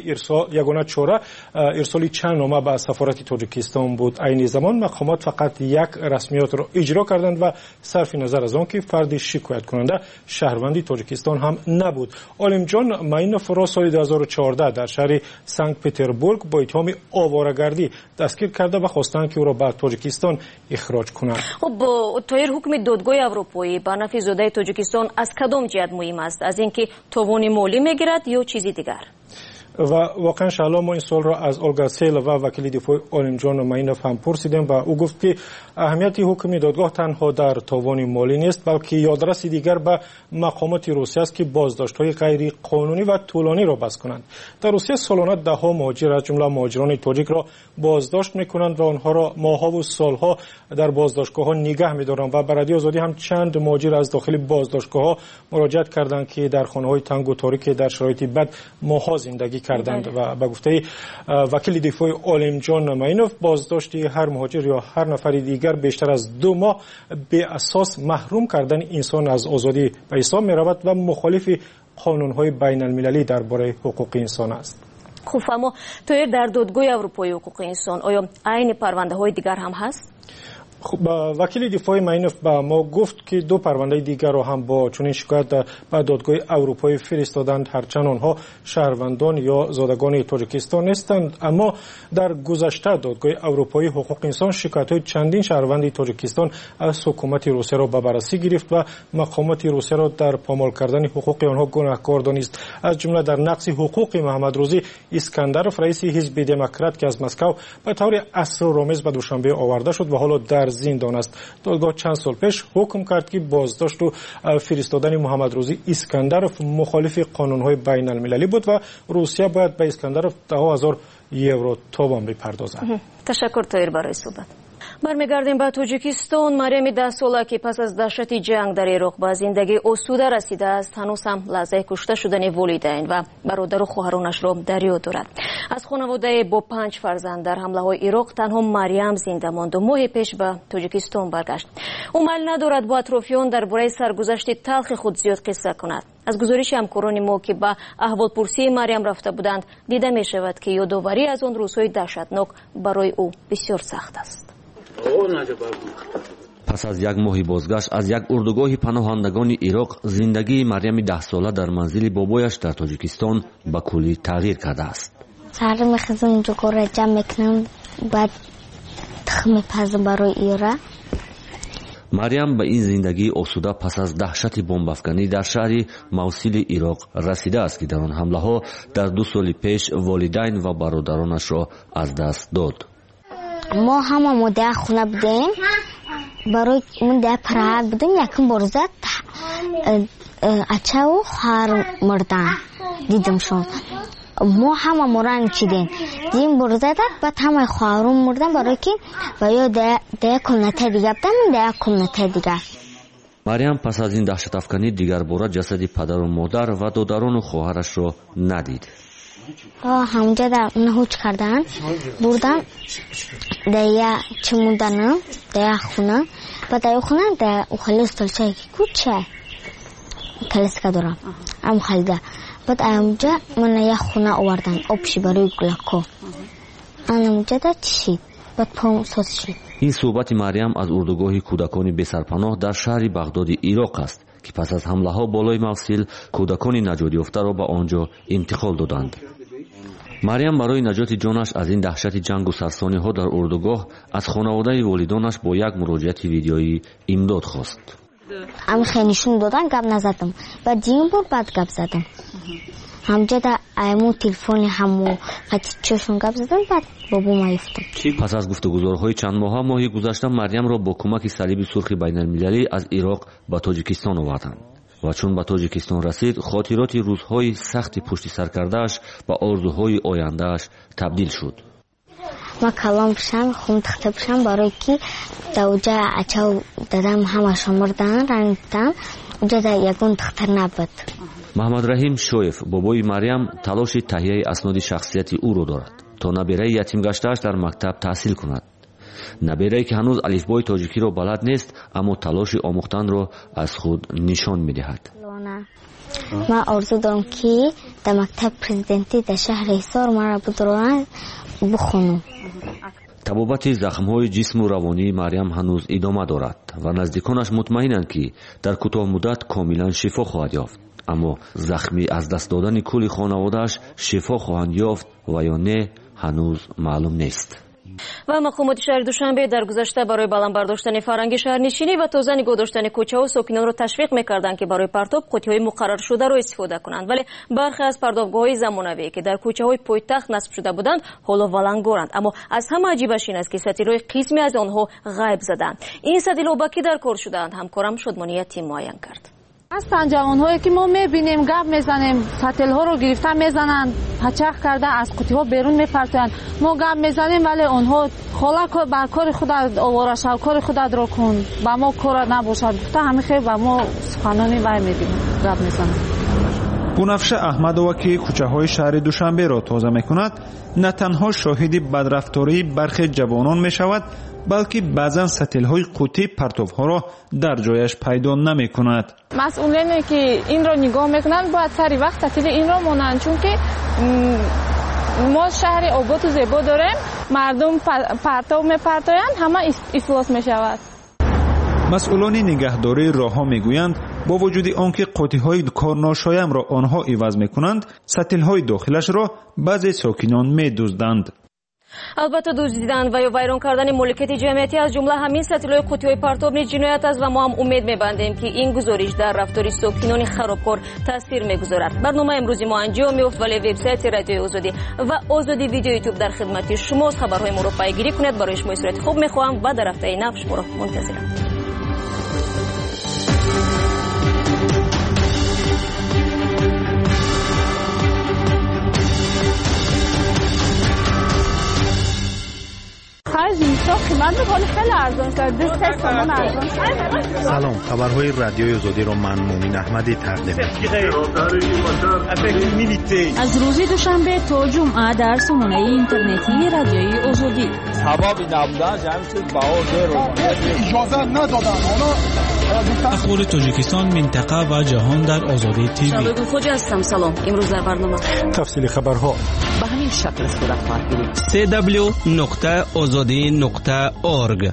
چاره ارسال چند نامه به سفارت تاجیکستان بود. این زمان مقامات فقط یک رسمیات را اجرا کردند و صرف نظر از آن که فرد شکایت کننده شهروندی تاجیکستان هم نبود. اولیمجان ماینوف را سال 2014 در شهر سنت پترزبورگ با اتهام آواره‌گردی دستگیر کرده و خواستند که او را به تاجیکستان اخراج کنند.
خب طاهر حکم دادگاه اروپایی به نفع زاده تاجیکستان از کدام جهت مهم است؟ از اینکه تاوان مالی میگیرد یا چیزی دیگر؟
و واقعا انشاءالله ما این سوال را از اولگا سیل و وکیل دفاع اولیمجان ماینوف هم پرسیدیم و او گفت که اهمیت حکم دادگاه تنها در تاوان مالی نیست بلکه یادرس دیگر به مقامات روسیه است که بازداشت‌های غیر قانونی و طولانی را بس کنند. در روسیه سالانه ده‌ها مهاجر از جمله مهاجران تاجیک را بازداشت می‌کنند و آنها را ماه‌ها و سال‌ها در بازداشتگاه‌ها نگه می‌دارند و برادی آزادی هم چند مهاجر از داخل بازداشتگاه‌ها مراجعت کردند که در خانه‌های تنگ و تاریک در شرایط بد ماه‌ها زندگی کردند و به گفته وکیل دفاع اولیمجان ماینوف بازداشت هر مهاجر یا هر نفر دیگر بیشتر از 2 ماه به اساس محروم کردن انسان از آزادی به حساب می‌رود و مخالف قانون‌های بین‌المللی درباره حقوق انسان است.
خب اما در دادگاه اروپایی حقوق انسان آیا عین پرونده‌های دیگر هم هست؟
وکیل دفاع معینف به ما گفت که دو پرونده دیگر را هم با چنین شکایت به دادگاه اروپایی فرستادند، هرچند آنها شهروندان یا زادگان تاجیکستان نیستند. اما در گذشته دادگاه اروپایی حقوق انسان شکایت‌های چندین شهروند تاجیکستان از حکومت روسیه را به بررسی گرفت و مقامات روسیه را در پامال کردن حقوق آنها گناهکار دانست، از جمله در نقض حقوق محمد روزی اسکندرов رئیس حزب دموکرات که از مسکو به طور اسرارآمیز به دوشنبه آورده شد و حالا در زندان است. دادگاه چند سال پیش حکم کرد که بازداشت و فرستادن محمد روزی اسکندرov مخالف قانون‌های بین المللی بود و روسیه باید به اسکندرov 10,000 یورو تاوان بپردازد.
تشکر تایر برای صحبت. برمیگردیم به تاجیکستان. مریم 10 ساله که پس از دهشت جنگ در عراق به زندگی آسوده رسیده است، هنوز هم لحظه کشته شدن والدین و برادر و خواهرانش را در یاد دارد. از خانواده با 5 فرزند در حمله‌های عراق تنها مریم زنده ماند و ماه پیش به تاجیکستان برگشت. او میل ندارد با اطرافیان درباره سرگذشت تلخ خود زیاد قصه کند. از گزارش همکاران ما که به احوالپرسی مریم رفته بودند دیده می شود که یادآوری از آن روزهای دهشتناک برای او بسیار سخت است.
پس از یک ماهی بازگشت از یک اردوگاه پناهندگان عراق، زندگی مریم 10 ساله در منزل بابایش در تاجیکستان به کلی تغییر کرده است.
سر میخزم اینجا کار جمع میکنم، بعد تخم پزم برای ایران.
مریم به این زندگی آسوده پس از دهشت بمب‌افکنی در شهر موصل عراق رسیده است که در آن حمله ها در 2 سال پیش والدین و برادرانش را از دست داد.
ما همه در خونه بودیم، برای من در پرهر بودیم، یکم برزد اچه و خواهر مردن دیدمشون. ما همه مران چیدیم دیم برزد بعد همه خواهرون مردن، برای که و یا در کلنته دیگه بودن، در کلنته دیگه.
مریم پس از این دهشت افکنی دیگر باره جسد پدر و مادر و دادران و خواهرش را ندید.
همونجا در نهوچ کردن بردن در یک چمودن در یک خونه، و در یک خونه در خالی استالچه که کوچه کلسکه دارم هم خالیده. بعد همونجا من یک خونه آوردن آبشی برای گلکو، همونجا در چشید، بعد پام ساز شد.
این صحبت مریم از اردوگاه کودکان بسرپناه در شهر بغداد عراق است که پس از حمله ها بالای موصل کودکان نجات یافته را به آنجا انتقال دادند. مریم برای نجات جانش از این دهشت جنگ و سرسانی ها در اردوگاه از خانواده والدانش با یک مراجعه ویدیویی امداد خواست.
خیلی نشون دادن، گپ نزدم، بعد دیم بود بعد گپ زدم. همجا در ایمو تلفن همو خطیچشون گپ زدم، بعد بابو ما یفتم.
پس از گفتگوهای چند ماهی گذشته مریم را با کمک صلیب سرخ بین المللی از عراق به تاجیکستان آوردند و چون به تاجیکستان رسید خاطرات روزهای سخت پشت سر کردهش به آرزوهای آیندهش تبدیل شد.
ما کلام بشم خون تخته بشم، برای که در اونجا اچه دادم همه مردن رنگتن، اونجا در یکون تخته نبود.
محمد رحیم شویف بابای مریم تلاش تهیه اسناد شخصیتی او را دارد تا نبیره یتیم گشته‌اش در مکتب تحصیل کند. نبیره که هنوز الفبای تاجیکی را بلد نیست، اما تلاش آموختن را از خود نشان می‌دهد.
ما آرزو دارم که در مکتب پرزیدنتی در شهر حصار ما را بدران بخونم.
طبابت زخم‌های جسم و روانی مریم هنوز ادامه دارد و نزدیکانش مطمئنند که در کوتاه مدت کاملا شفا خواهد یافت، اما زخمی از دست دادن کل خانواده‌اش شفا خواهند یافت و یا نه هنوز معلوم نیست.
و مقامات شهر دوشنبه در گذشته برای بلند برداشتن فرهنگ شهرنشینی و تازه نگه داشتن کوچه و ساکنان را تشویق می‌کردند که برای پرتاب قوطی‌های مقرر شده را استفاده کنند، ولی برخی از پردابگاه‌های زمانوی که در کوچه‌های پایتخت نصب شده بودند حالا ولنگارند. اما از همه عجیبش این است که ستیرهای قسمی از آنها غیب زدند. این ستیرها با کی در کار شدند؟ همکارم شادمانی تیم معین کرد.
هستند جوان‌هایی که ما می‌بینیم گپ میزنیم، فتیل‌ها رو گرفتن میزنن، پچخ کرده از قوطی‌ها بیرون میپرتند. ما گپ میزنیم ولی اونها خاله بر کار خودت آواره شو، کار خودت رو کن، با ما کار نباشد گفته همین خیر با ما سخنانی وای میدیم گپ میزنن.
بنفشه احمدова که کوچه‌های شهر دوشنبه را تازه می‌کند، نه تنها شاهد بدرفتاری برخی جوانان می‌شود، بلکه بعضا ستیل‌های قوطی پرتوها را در جایش پیدا نمی‌کند.
مسئولینی که این را نگاه می‌کنند باید سری وقت ستیل این را مانند، چون که ما شهر آباد و زیبا داریم، مردم پرتاب میپرتاین، همه افلاس میشود.
مسئولان نگهداری راهها میگویند با وجود آنکه قوطی‌های کارناشایم را آنها عوض میکنند، سطل‌های داخلش را بعضی ساکنان میدزدند.
البته دزدیدن و یا ویران کردن ملکیت جمعیتی از جمله همین سطل‌های قوطی‌های پرتاب نیز جنایت است و ما هم امید می‌بندیم که این گزارش در رفتار ساکنان خرابکار تاثیر می‌گذارد. برنامه امروزی ما انجام می‌یافت، ولی وبسایت رادیوی آزادی و آزادی ویدیو یوتیوب در خدمت شماست. خبرهای ما را پیگیری کنید. برای شما صورت خوب می‌خواهم و در هفته نو شما را منتظرم.
سلام، خبرهای رادیوی آزادی را من مومن احمدی تقدیم می‌کنم.
از روز دوشنبه تا جمعه در سامانه اینترنتی رادیوی آزادی.
اخبار تاجیکستان، منطقه و جهان در آزادی تیوی.
شباب خوش هستم. سلام. امروز در برنامه
تفصیل خبرها
به همین شکل صورت خواهد گرفت. www.azadi.org.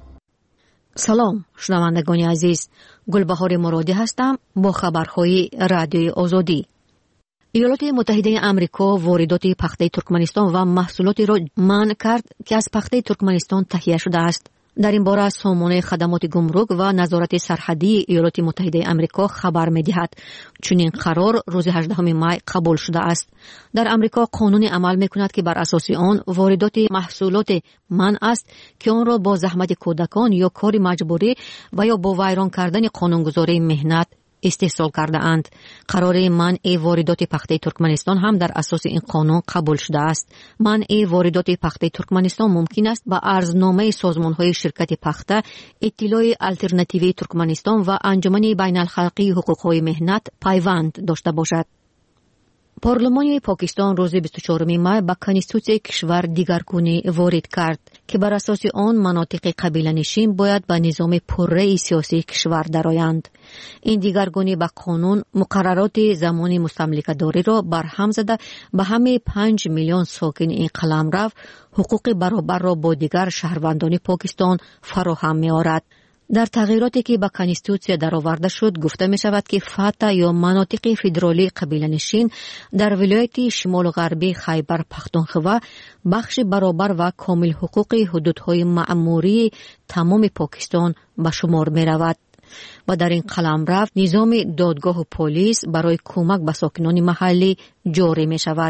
سلام شنوندگان عزیز، گلبهار مرادی هستم با خبرهای رادیوی آزادی. ایالات متحده آمریکا واردات پخته ترکمنستان و محصولاتی را منع کرد که از پخته ترکمنستان تهیه شده است. در این باره سازمان خدمات گمرک و نظارت سرحدی ایالات متحده آمریکا خبر می‌دهد چنین قرار روز 18 می قبول شده است. در آمریکا قانون عمل می‌کند که بر اساس آن واردات محصولات منع است که آن را با زحمت کودکان یا کار مجبوری و یا با ویران کردن قانونگذاری مهنت استحصال کرده اند. قرار منع واردات پخته ترکمنستان هم در اساس این قانون قبول شده است. منع واردات پخته ترکمنستان ممکن است با عرضنامه سازمان‌های شرکت پخته، اطلاع آلترناتیوی ترکمنستان و انجمن بین‌الخلقی حقوق‌های مهنت پیوند داشته باشد. پارلمان پاکستان روز 24 می به کنستیتوسیای کشور دیگرگونی وارد کرد که بر اساس آن مناطق قبیله نشین باید به نظام پررأی سیاسی کشور درآیند. این دیگرگونی به قانون مقررات زمان مستملکه‌داری را برهم زده به همه 5 میلیون ساکن این قلمرو حقوق برابر را با دیگر شهروندان پاکستان فراهم می‌آورد. در تغییراتی که به کنستیتوسیا درآورده شد گفته می شود که فتح یا مناطق فدرالی قبیله نشین در ولایت شمال غربی خیبر پختونخوا بخش برابر و کامل حقوق حدودهای مأموری تمام پاکستان به شمار می رود و در این قلمرو نظام دادگاه و پلیس برای کمک به ساکنان محلی جاری می شود.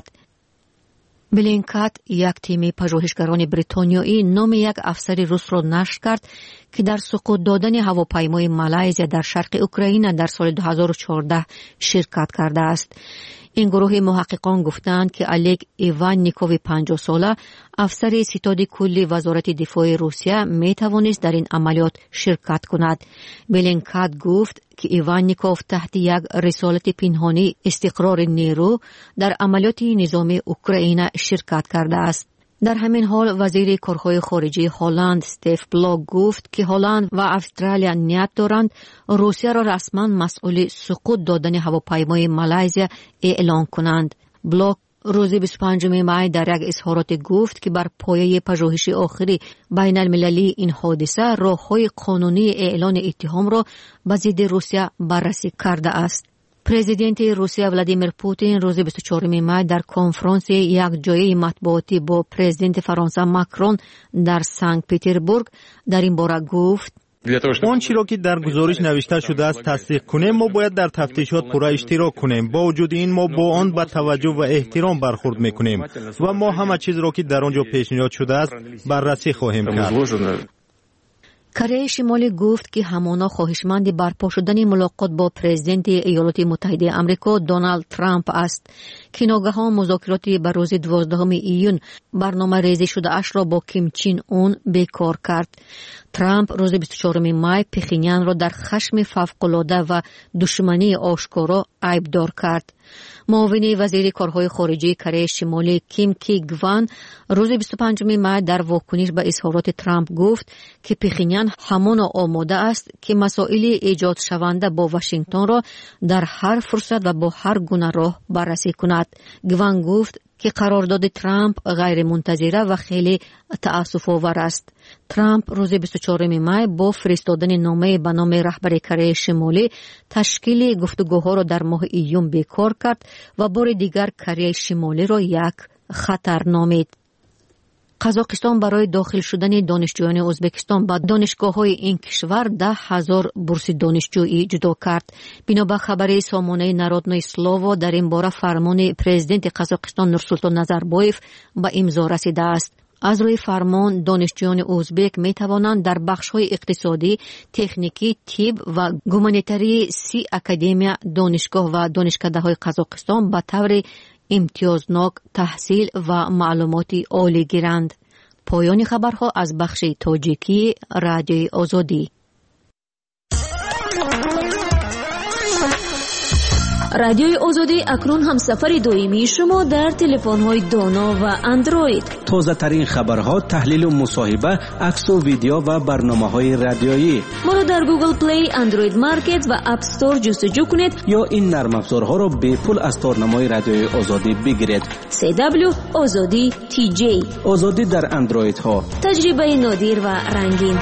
بلینکت یک تیم پژوهشگران بریتانیایی نام یک افسر روس را نشر کرد که در سقوط دادن هواپیمای مالایزیا در شرق اوکراین در سال 2014 شرکت کرده است. این گروه محققان گفتند که الیک ایوانیکوو 50 ساله افسر ستاد کلی وزارت دفاع روسیه می توانست در این عملیات شرکت کند. بلینکت گفت که ایوانیکوو تحت یک رسالت پنهانی استقرار نیرو در عملیات نظامی اوکراین شرکت کرده است. در همین حال وزیر کارهای خارجه هلند استف بلاک گفت که هلند و استرالیا نیت دارند روسیه را رسما مسئول سقوط دادن هواپیمای مالایزیا اعلام کنند. بلاک روز 25 می در یک اظهارات گفت که بر پایه پژوهش آخری بین المللی این حادثه راه‌های قانونی اعلان اتهام را به ضد روسیه بررسی کرده است. پرزیدنت روسیه ولادیمیر پوتین روز 24 می در کنفرانس یک جایی مطبوعاتی با پرزیدنت فرانسه ماکرون در سنت پترزبورگ در این باره گفت
آن چیزی را که در گزارش نوشته شده است تصدیق کنیم، ما باید در تفتیشات پورا اشتراک کنیم. با وجود این ما با آن با توجه و احترام برخورد میکنیم و ما همه چیز را که در آنجا پیشنهاد شده است بررسی خواهیم کرد.
کره شمالی گفت که همانا خواهشمند برپا شدن ملاقات با پرزیدنت ایالات متحده آمریکا دونالد ترامپ است که ناگهان مذاکرات بر روز 12 ایون برنامه ریزی شده اش را با کیم چین اون بیکار کرد. ترامپ روز 24 می پخینیان را در خشم فوق‌العاده و دشمنی آشکارا عیبدار کرد. معاون وزیر کارهای خارجه کره شمالی کیم کی گوان روز 25 می در واکنش به اظهارات ترامپ گفت که پخینیان همان آماده است که مسائل ایجاد شونده با واشنگتن را در هر فرصت و با هر گونه راه بررسی کند. گوان گفت که قرارداد ترامپ غیر منتظره و خیلی تأسف آور است. ترامپ روز 24 می با فرستادن نامه به نام رهبر کره شمالی تشکیل گفتگوها را در ماه ایون بیکار کرد و بار دیگر کره شمالی را یک خطر نامید. قزاقستان برای داخل شدن دانشجویان ازبکستان به دانشگاه‌های این کشور 10,000 بورس دانشجویی جدا کرد. بنابر خبر سامانه نارودنوی سلووا در این باره فرمان پرزیدنت قزاقستان نورسولطان نظربایف به امضا رسیده است. از روی فرمان دانشجویان ازبک می توانند در بخش‌های اقتصادی، تکنیکی، طب و گومانیتری 30 اکادمیا دانشگاه و دانشکده‌های قزاقستان به طور امتیازناک تحصیل و معلوماتی عالی گیرند. پایان خبرها از بخش تاجیکی رادیوی آزادی. رادیوی آزادی اکنون هم سفر دائمی شما در تلفن‌های دانا و اندروید.
تازه ترین خبرها، تحلیل و مصاحبه، عکس و ویدیو و برنامه‌های رادیویی.
ما را در گوگل پلی، اندروید مارکت و اپ استور جستجو کنید
یا این نرم افزارها را به پول از تارنمای رادیوی آزادی بگیرید.
CW آزادی TJ.
آزادی در اندروید ها.
تجربه نادر و رنگین.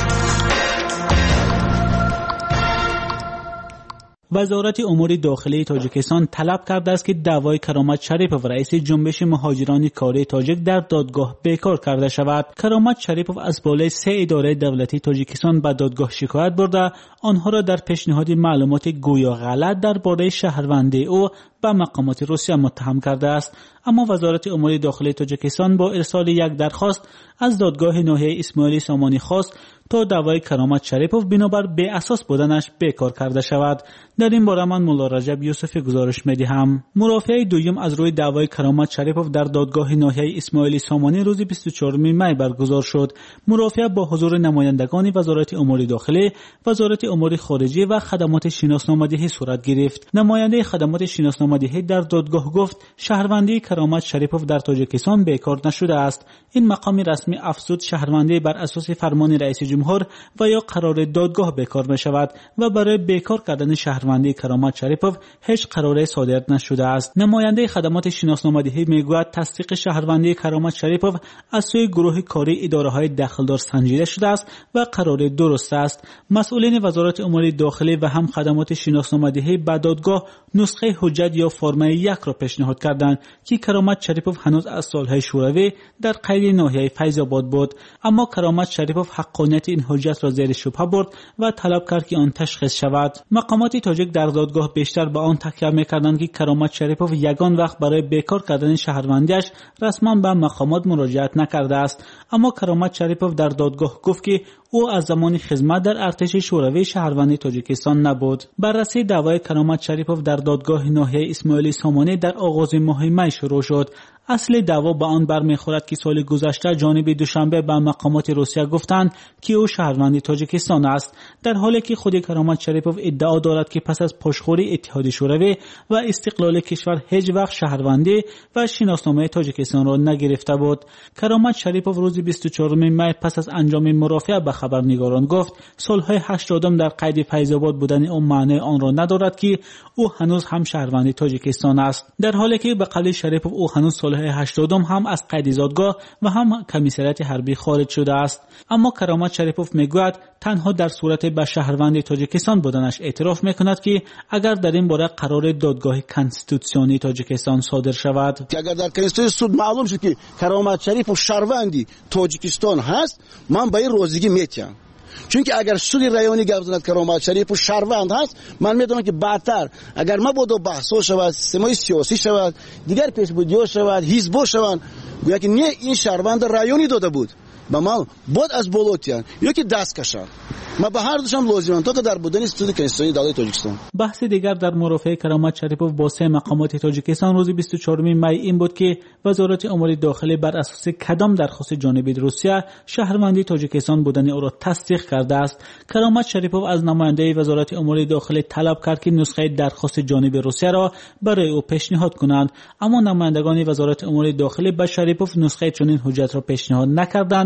وزارت امور داخلی تاجیکستان طلب کرده است که دعوای کرامت شریپوف رئیس جنبش مهاجران کاری تاجیک در دادگاه بیکار کرده شود. کرامت شریپوف از بالای 3 اداره دولتی تاجیکستان به دادگاه شکایت برده آنها را در پیشنهاد معلومات گویا غلط درباره شهروندی او به مقامات روسیه متهم کرده است. اما وزارت امور داخلی تاجیکستان با ارسال یک درخواست از دادگاه ناحیه اسماعیلی سامانی خواست تا دعوای کرامت شریپوف بنابر بی اساس بودنش بیکار کرده شود. در این باره من مولا رجب یوسفی گزارش می‌دهم. مرافعه دوم از روی دعوای کرامت شریپوف در دادگاه ناحیه اسماعیلی سامانی روز 24 می برگزار شد. مرافعه با حضور نمایندگان وزارت امور داخلی، وزارت امور خارجه و خدمات شناسنامه‌دهی صورت گرفت. نماینده خدمات شناسنامه‌دهی در دادگاه گفت شهروندی کرامت شریپوف در تاجیکستان بیکار نشده است. این مقام رسمی افزود شهروندی بر اساس فرمان رئیس جمهور و یا قرار دادگاه بیکار می شود و برای بیکار کردن شهروندی کرامت شریپوف هیچ قراری صادر نشده است. نماینده خدمات شناسنامه‌دهی میگوید تصدیق شهروندی کرامت شریپوف از سوی گروه کاری اداره‌های دخلدار سنجیده شده است و قرار درست است. مسئولین وزارت امور داخلی و هم خدمات شناسنامه‌دهی به دادگاه نسخه حجت یا فرم 1 را پیشنهاد کردند که کرامت شریپوف هنوز از سالهای شوروی در قید ناحیه فیض آباد بود، اما کرامت شریپوف حقانیت این حجت را زیر شبهه برد و طلب کرد که آن تشخیص شود. مقامات تاجیک در دادگاه بیشتر به آن تکیه می‌کردند که کرامت شریپوف یگان وقت برای بیکار کردن شهروندیش رسما به مقامات مراجعت نکرده است، اما کرامت شریپوف در دادگاه گفت که او از زمان خدمت در ارتش شوروی شهروند تاجیکستان نبود. بررسی دعوای کرامت شریپوف در دادگاه ناحیه اسماعیلی سامانی در آغاز ماه می شروع شد. اصل دعوا به آن برمیخورد که سال گذشته جانب دوشنبه به مقامات روسیه گفتند که او شهروند تاجیکستان است، در حالی که خود کرامت شریپوف ادعا دارد که پس از پشتخوری اتحاد شوروی و استقلال کشور هیچ وقت شهروندی و شناسنامه تاجیکستان را نگرفته بود. کرامت شریپوف روز 24 می پس از انجام مرافعه به خبرنگاران گفت سالهای 80 در قید فیض آباد بودن او معنی آن را ندارد که او هنوز هم شهروند تاجیکستان است، در حالی که به قول شریپوف او هنوز سالهای 80 هم از قید زادگاه و هم کمیسریت حربی خارج شده است. اما کرامت شریپوف میگوید تنها در صورت به شهروند تاجیکستان بودنش اعتراف میکند که اگر در این باره قرار دادگاه کنستیتوسیونی تاجیکستان صادر شود.
اگر در کنستیتوسیون سود معلوم شد که کرامت شریپوف شهروندی تاجیکستان هست، من به این روزگی میتونم. چون که اگر سود رایونی گفتند کرامت شریپوف شهروند هست، من میدونم که بعدتر اگر ما بود بحث شود، سیستم سیاسی شود، دیگر پیشبردی شود، حزب شود، گویا که نه این شهروند رایونی داده بود، با ما بود از بولوتیان یا که دست کشان. ما به هر دوشم لازمم تا که در بودن سود کنستیتوسیونی دولت تاجیکستان.
بحث دیگر در مرافعه کرامت شریپوف با 3 مقامات تاجیکستان روز 24 می این بود که وزارت امور داخلی بر اساس کدام درخواست جانب روسیه شهروندی تاجیکستان بودن او را تصدیق کرده است. کرامت شریپوف از نماینده وزارت امور داخلی طلب کرد که نسخه درخواست جانب روسیه را برای او پیشنهاد کنند، اما نمایندگان وزارت امور داخلی به شریپوف نسخه چنین حجت را پیشنهاد نکردند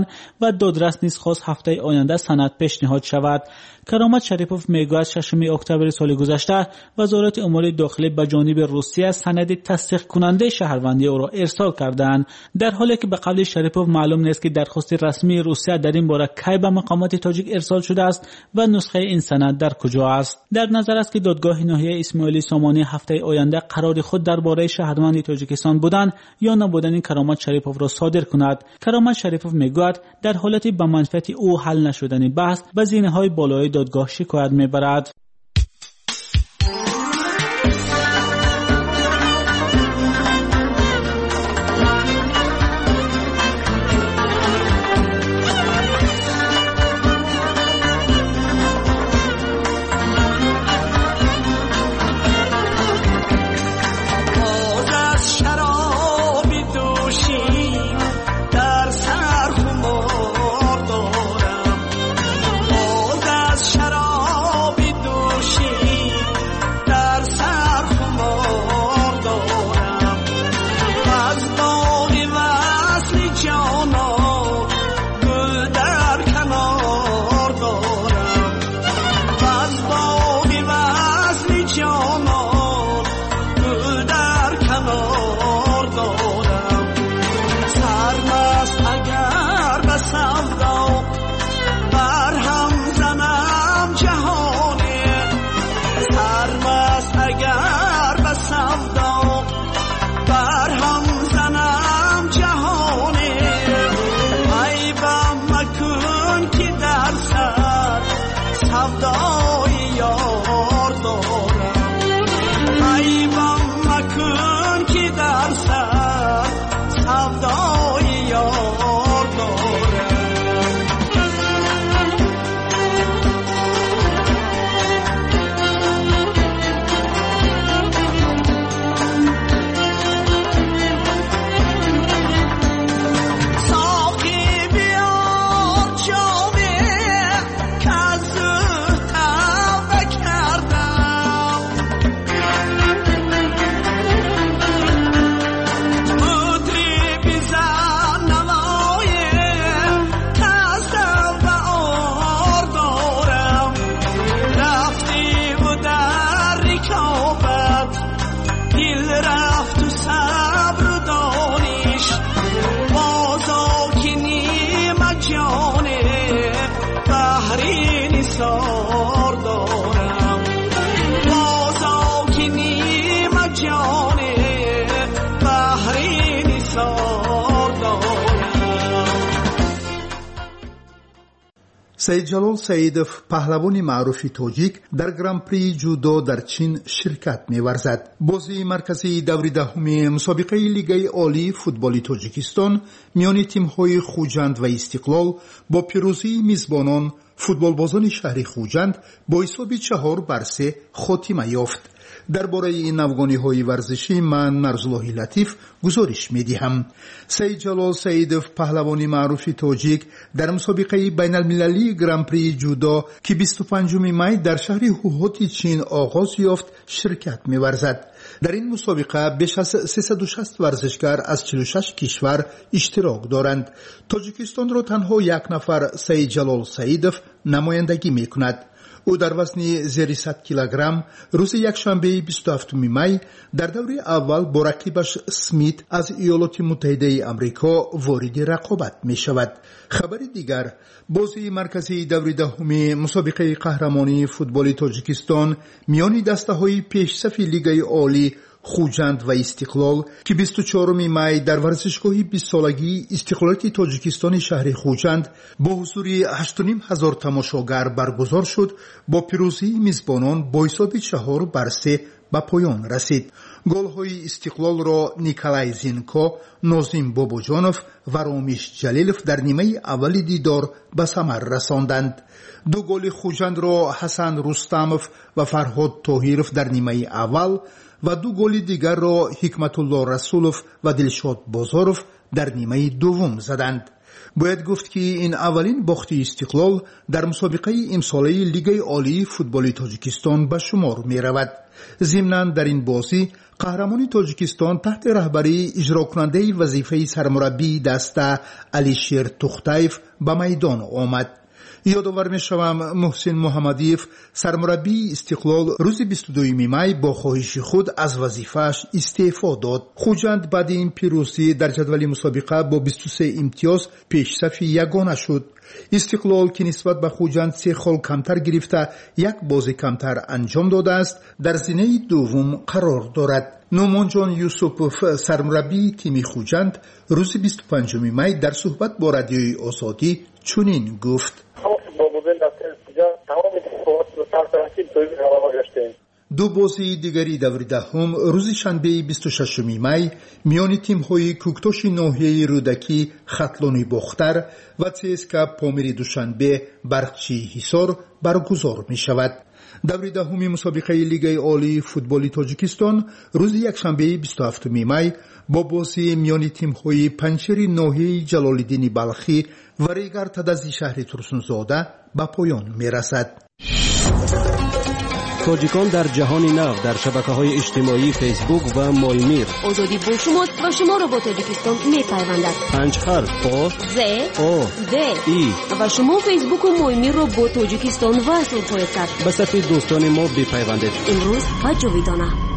و دادرس نیز خواست هفته آینده سند پیشنهاد شود. کرامت شریپوف میگوید 6 اکتبر سال گذشته وزارت امور داخلی به جانب روسیه سند تصدیق کننده شهروندی او را ارسال کردند، در حالی که به قول شریپوف معلوم نیست که درخواست رسمی روسیه در این باره کی به مقامات تاجیک ارسال شده است و نسخه این سند در کجا است. در نظر است که دادگاه ناحیه اسماعیلی سامانی هفته آینده قرار خود درباره شهروندی تاجیکستان بودن یا نبودن کرامت شریپوف را صادر کند. کرامت شریپوف میگوید در حالتی به منفعت او حل نشدن بحث به زینه‌های بالای دادگاه شکایت میبرد.
سید جلال سیدов پهلوانی معروف تاجیک در گران پری جودو در چین شرکت می‌ورزد. بازی مرکزی دوره دهم مسابقه لیگ عالی فوتبال تاجیکستان میان تیم‌های خوجند و استقلال با پیروزی میزبانان فوتبالبازان شهر خوجند با حساب 4-3 خاتمه یافت. درباره این افغانی‌های ورزشی من نرزالله لطیف گزارش می‌دهم. سید جلال سیدов پهلوانی معروف تاجیک در مسابقه بین المللی گران پری جودو که 25 می در شهر هوهات چین آغاز یافت شرکت می‌ورزد. در این مسابقه بیش از 360 ورزشکار از 46 کشور اشتراک دارند. تاجیکستان را تنها یک نفر سید جلال سیدов نمایندگی می‌کند. او در وزن زیر 100 کیلوگرم روز یکشنبه 27 می در دوره اول با رقیبش سمیت از ایالات متحده آمریکا وارد رقابت می شود. خبر دیگر، بازی مرکزی دوره دهم مسابقه قهرمانی فوتبال تاجیکستان میان دسته های پیشصف لیگ عالی خوجند و استقلال که 24 می در ورزشگاه 20 سالگی استقلالات تاجیکستان شهر خوجند با حضور 8,500 تماشاگر برگزار شد، با پیروزی میزبانان با حساب 4-3 به پایان رسید. گل‌های استقلال را نیکلای زینکو، نازیم باباجانوف و رامیش جلیلوف در نیمه اول دیدار به ثمر رساندند. دو گل خوجند را حسن رستموف و فرهاد طاهیروف در نیمه اول و دو گل دیگر را حکمت الله رسولوف و دلشاد بازاروف در نیمه دوم زدند. باید گفت که این اولین باخت استقلال در مسابقه امساله لیگ عالی فوتبال تاجیکستان به شمار می رود. ضمناً در این بازی قهرمان تاجیکستان تحت رهبری اجراکننده وظیفه سرمربی دسته علیشیر توختایف به میدان آمد. یادآور می‌شوم محسن محمدیف سرمربی استقلال روز 22 می با خواهش خود از وظیفه‌اش استعفا داد. خوجند بعد این پیروزی در جدول مسابقه با 23 امتیاز پیشرفت یگانه شد. استقلال که نسبت به خوجند 3 خال کمتر گرفته یک بازی کمتر انجام داده است در زینه دوم قرار دارد. نومانجان یوسفوف سرمربی تیم خوجند روز 25 می در صحبت با رادیوی آزادی چنین گفت: دو بازی دیگری دور دهم روز شنبه 26 می میان تیم‌های کوکتاش ناحیه رودکی خطلانی باختر و CSKA پامیر دوشنبه برقچی حصار برگزار می شود. دور دهم مسابقه لیگ عالی فوتبال تاجیکستان روز یکشنبه 27 می با بازی میان تیم‌های پنجشیر ناحیه جلال‌الدین بلخی و ریگر تدزی شهر ترسونزاده به پایان می‌رسد.
تاجیکان در جهان نو در شبکه‌های اجتماعی فیسبوک و مایمیر.
آزادی با شماست و شما را با تاجیکستان می‌پیوندد.
5 حرف آ
ز
او
د
ای
و شما فیسبوک و مایمیر را با تاجیکستان وصل خواهید کرد.
به صفحه دوستان ما بپیوندید.
امروز و جاویدانه.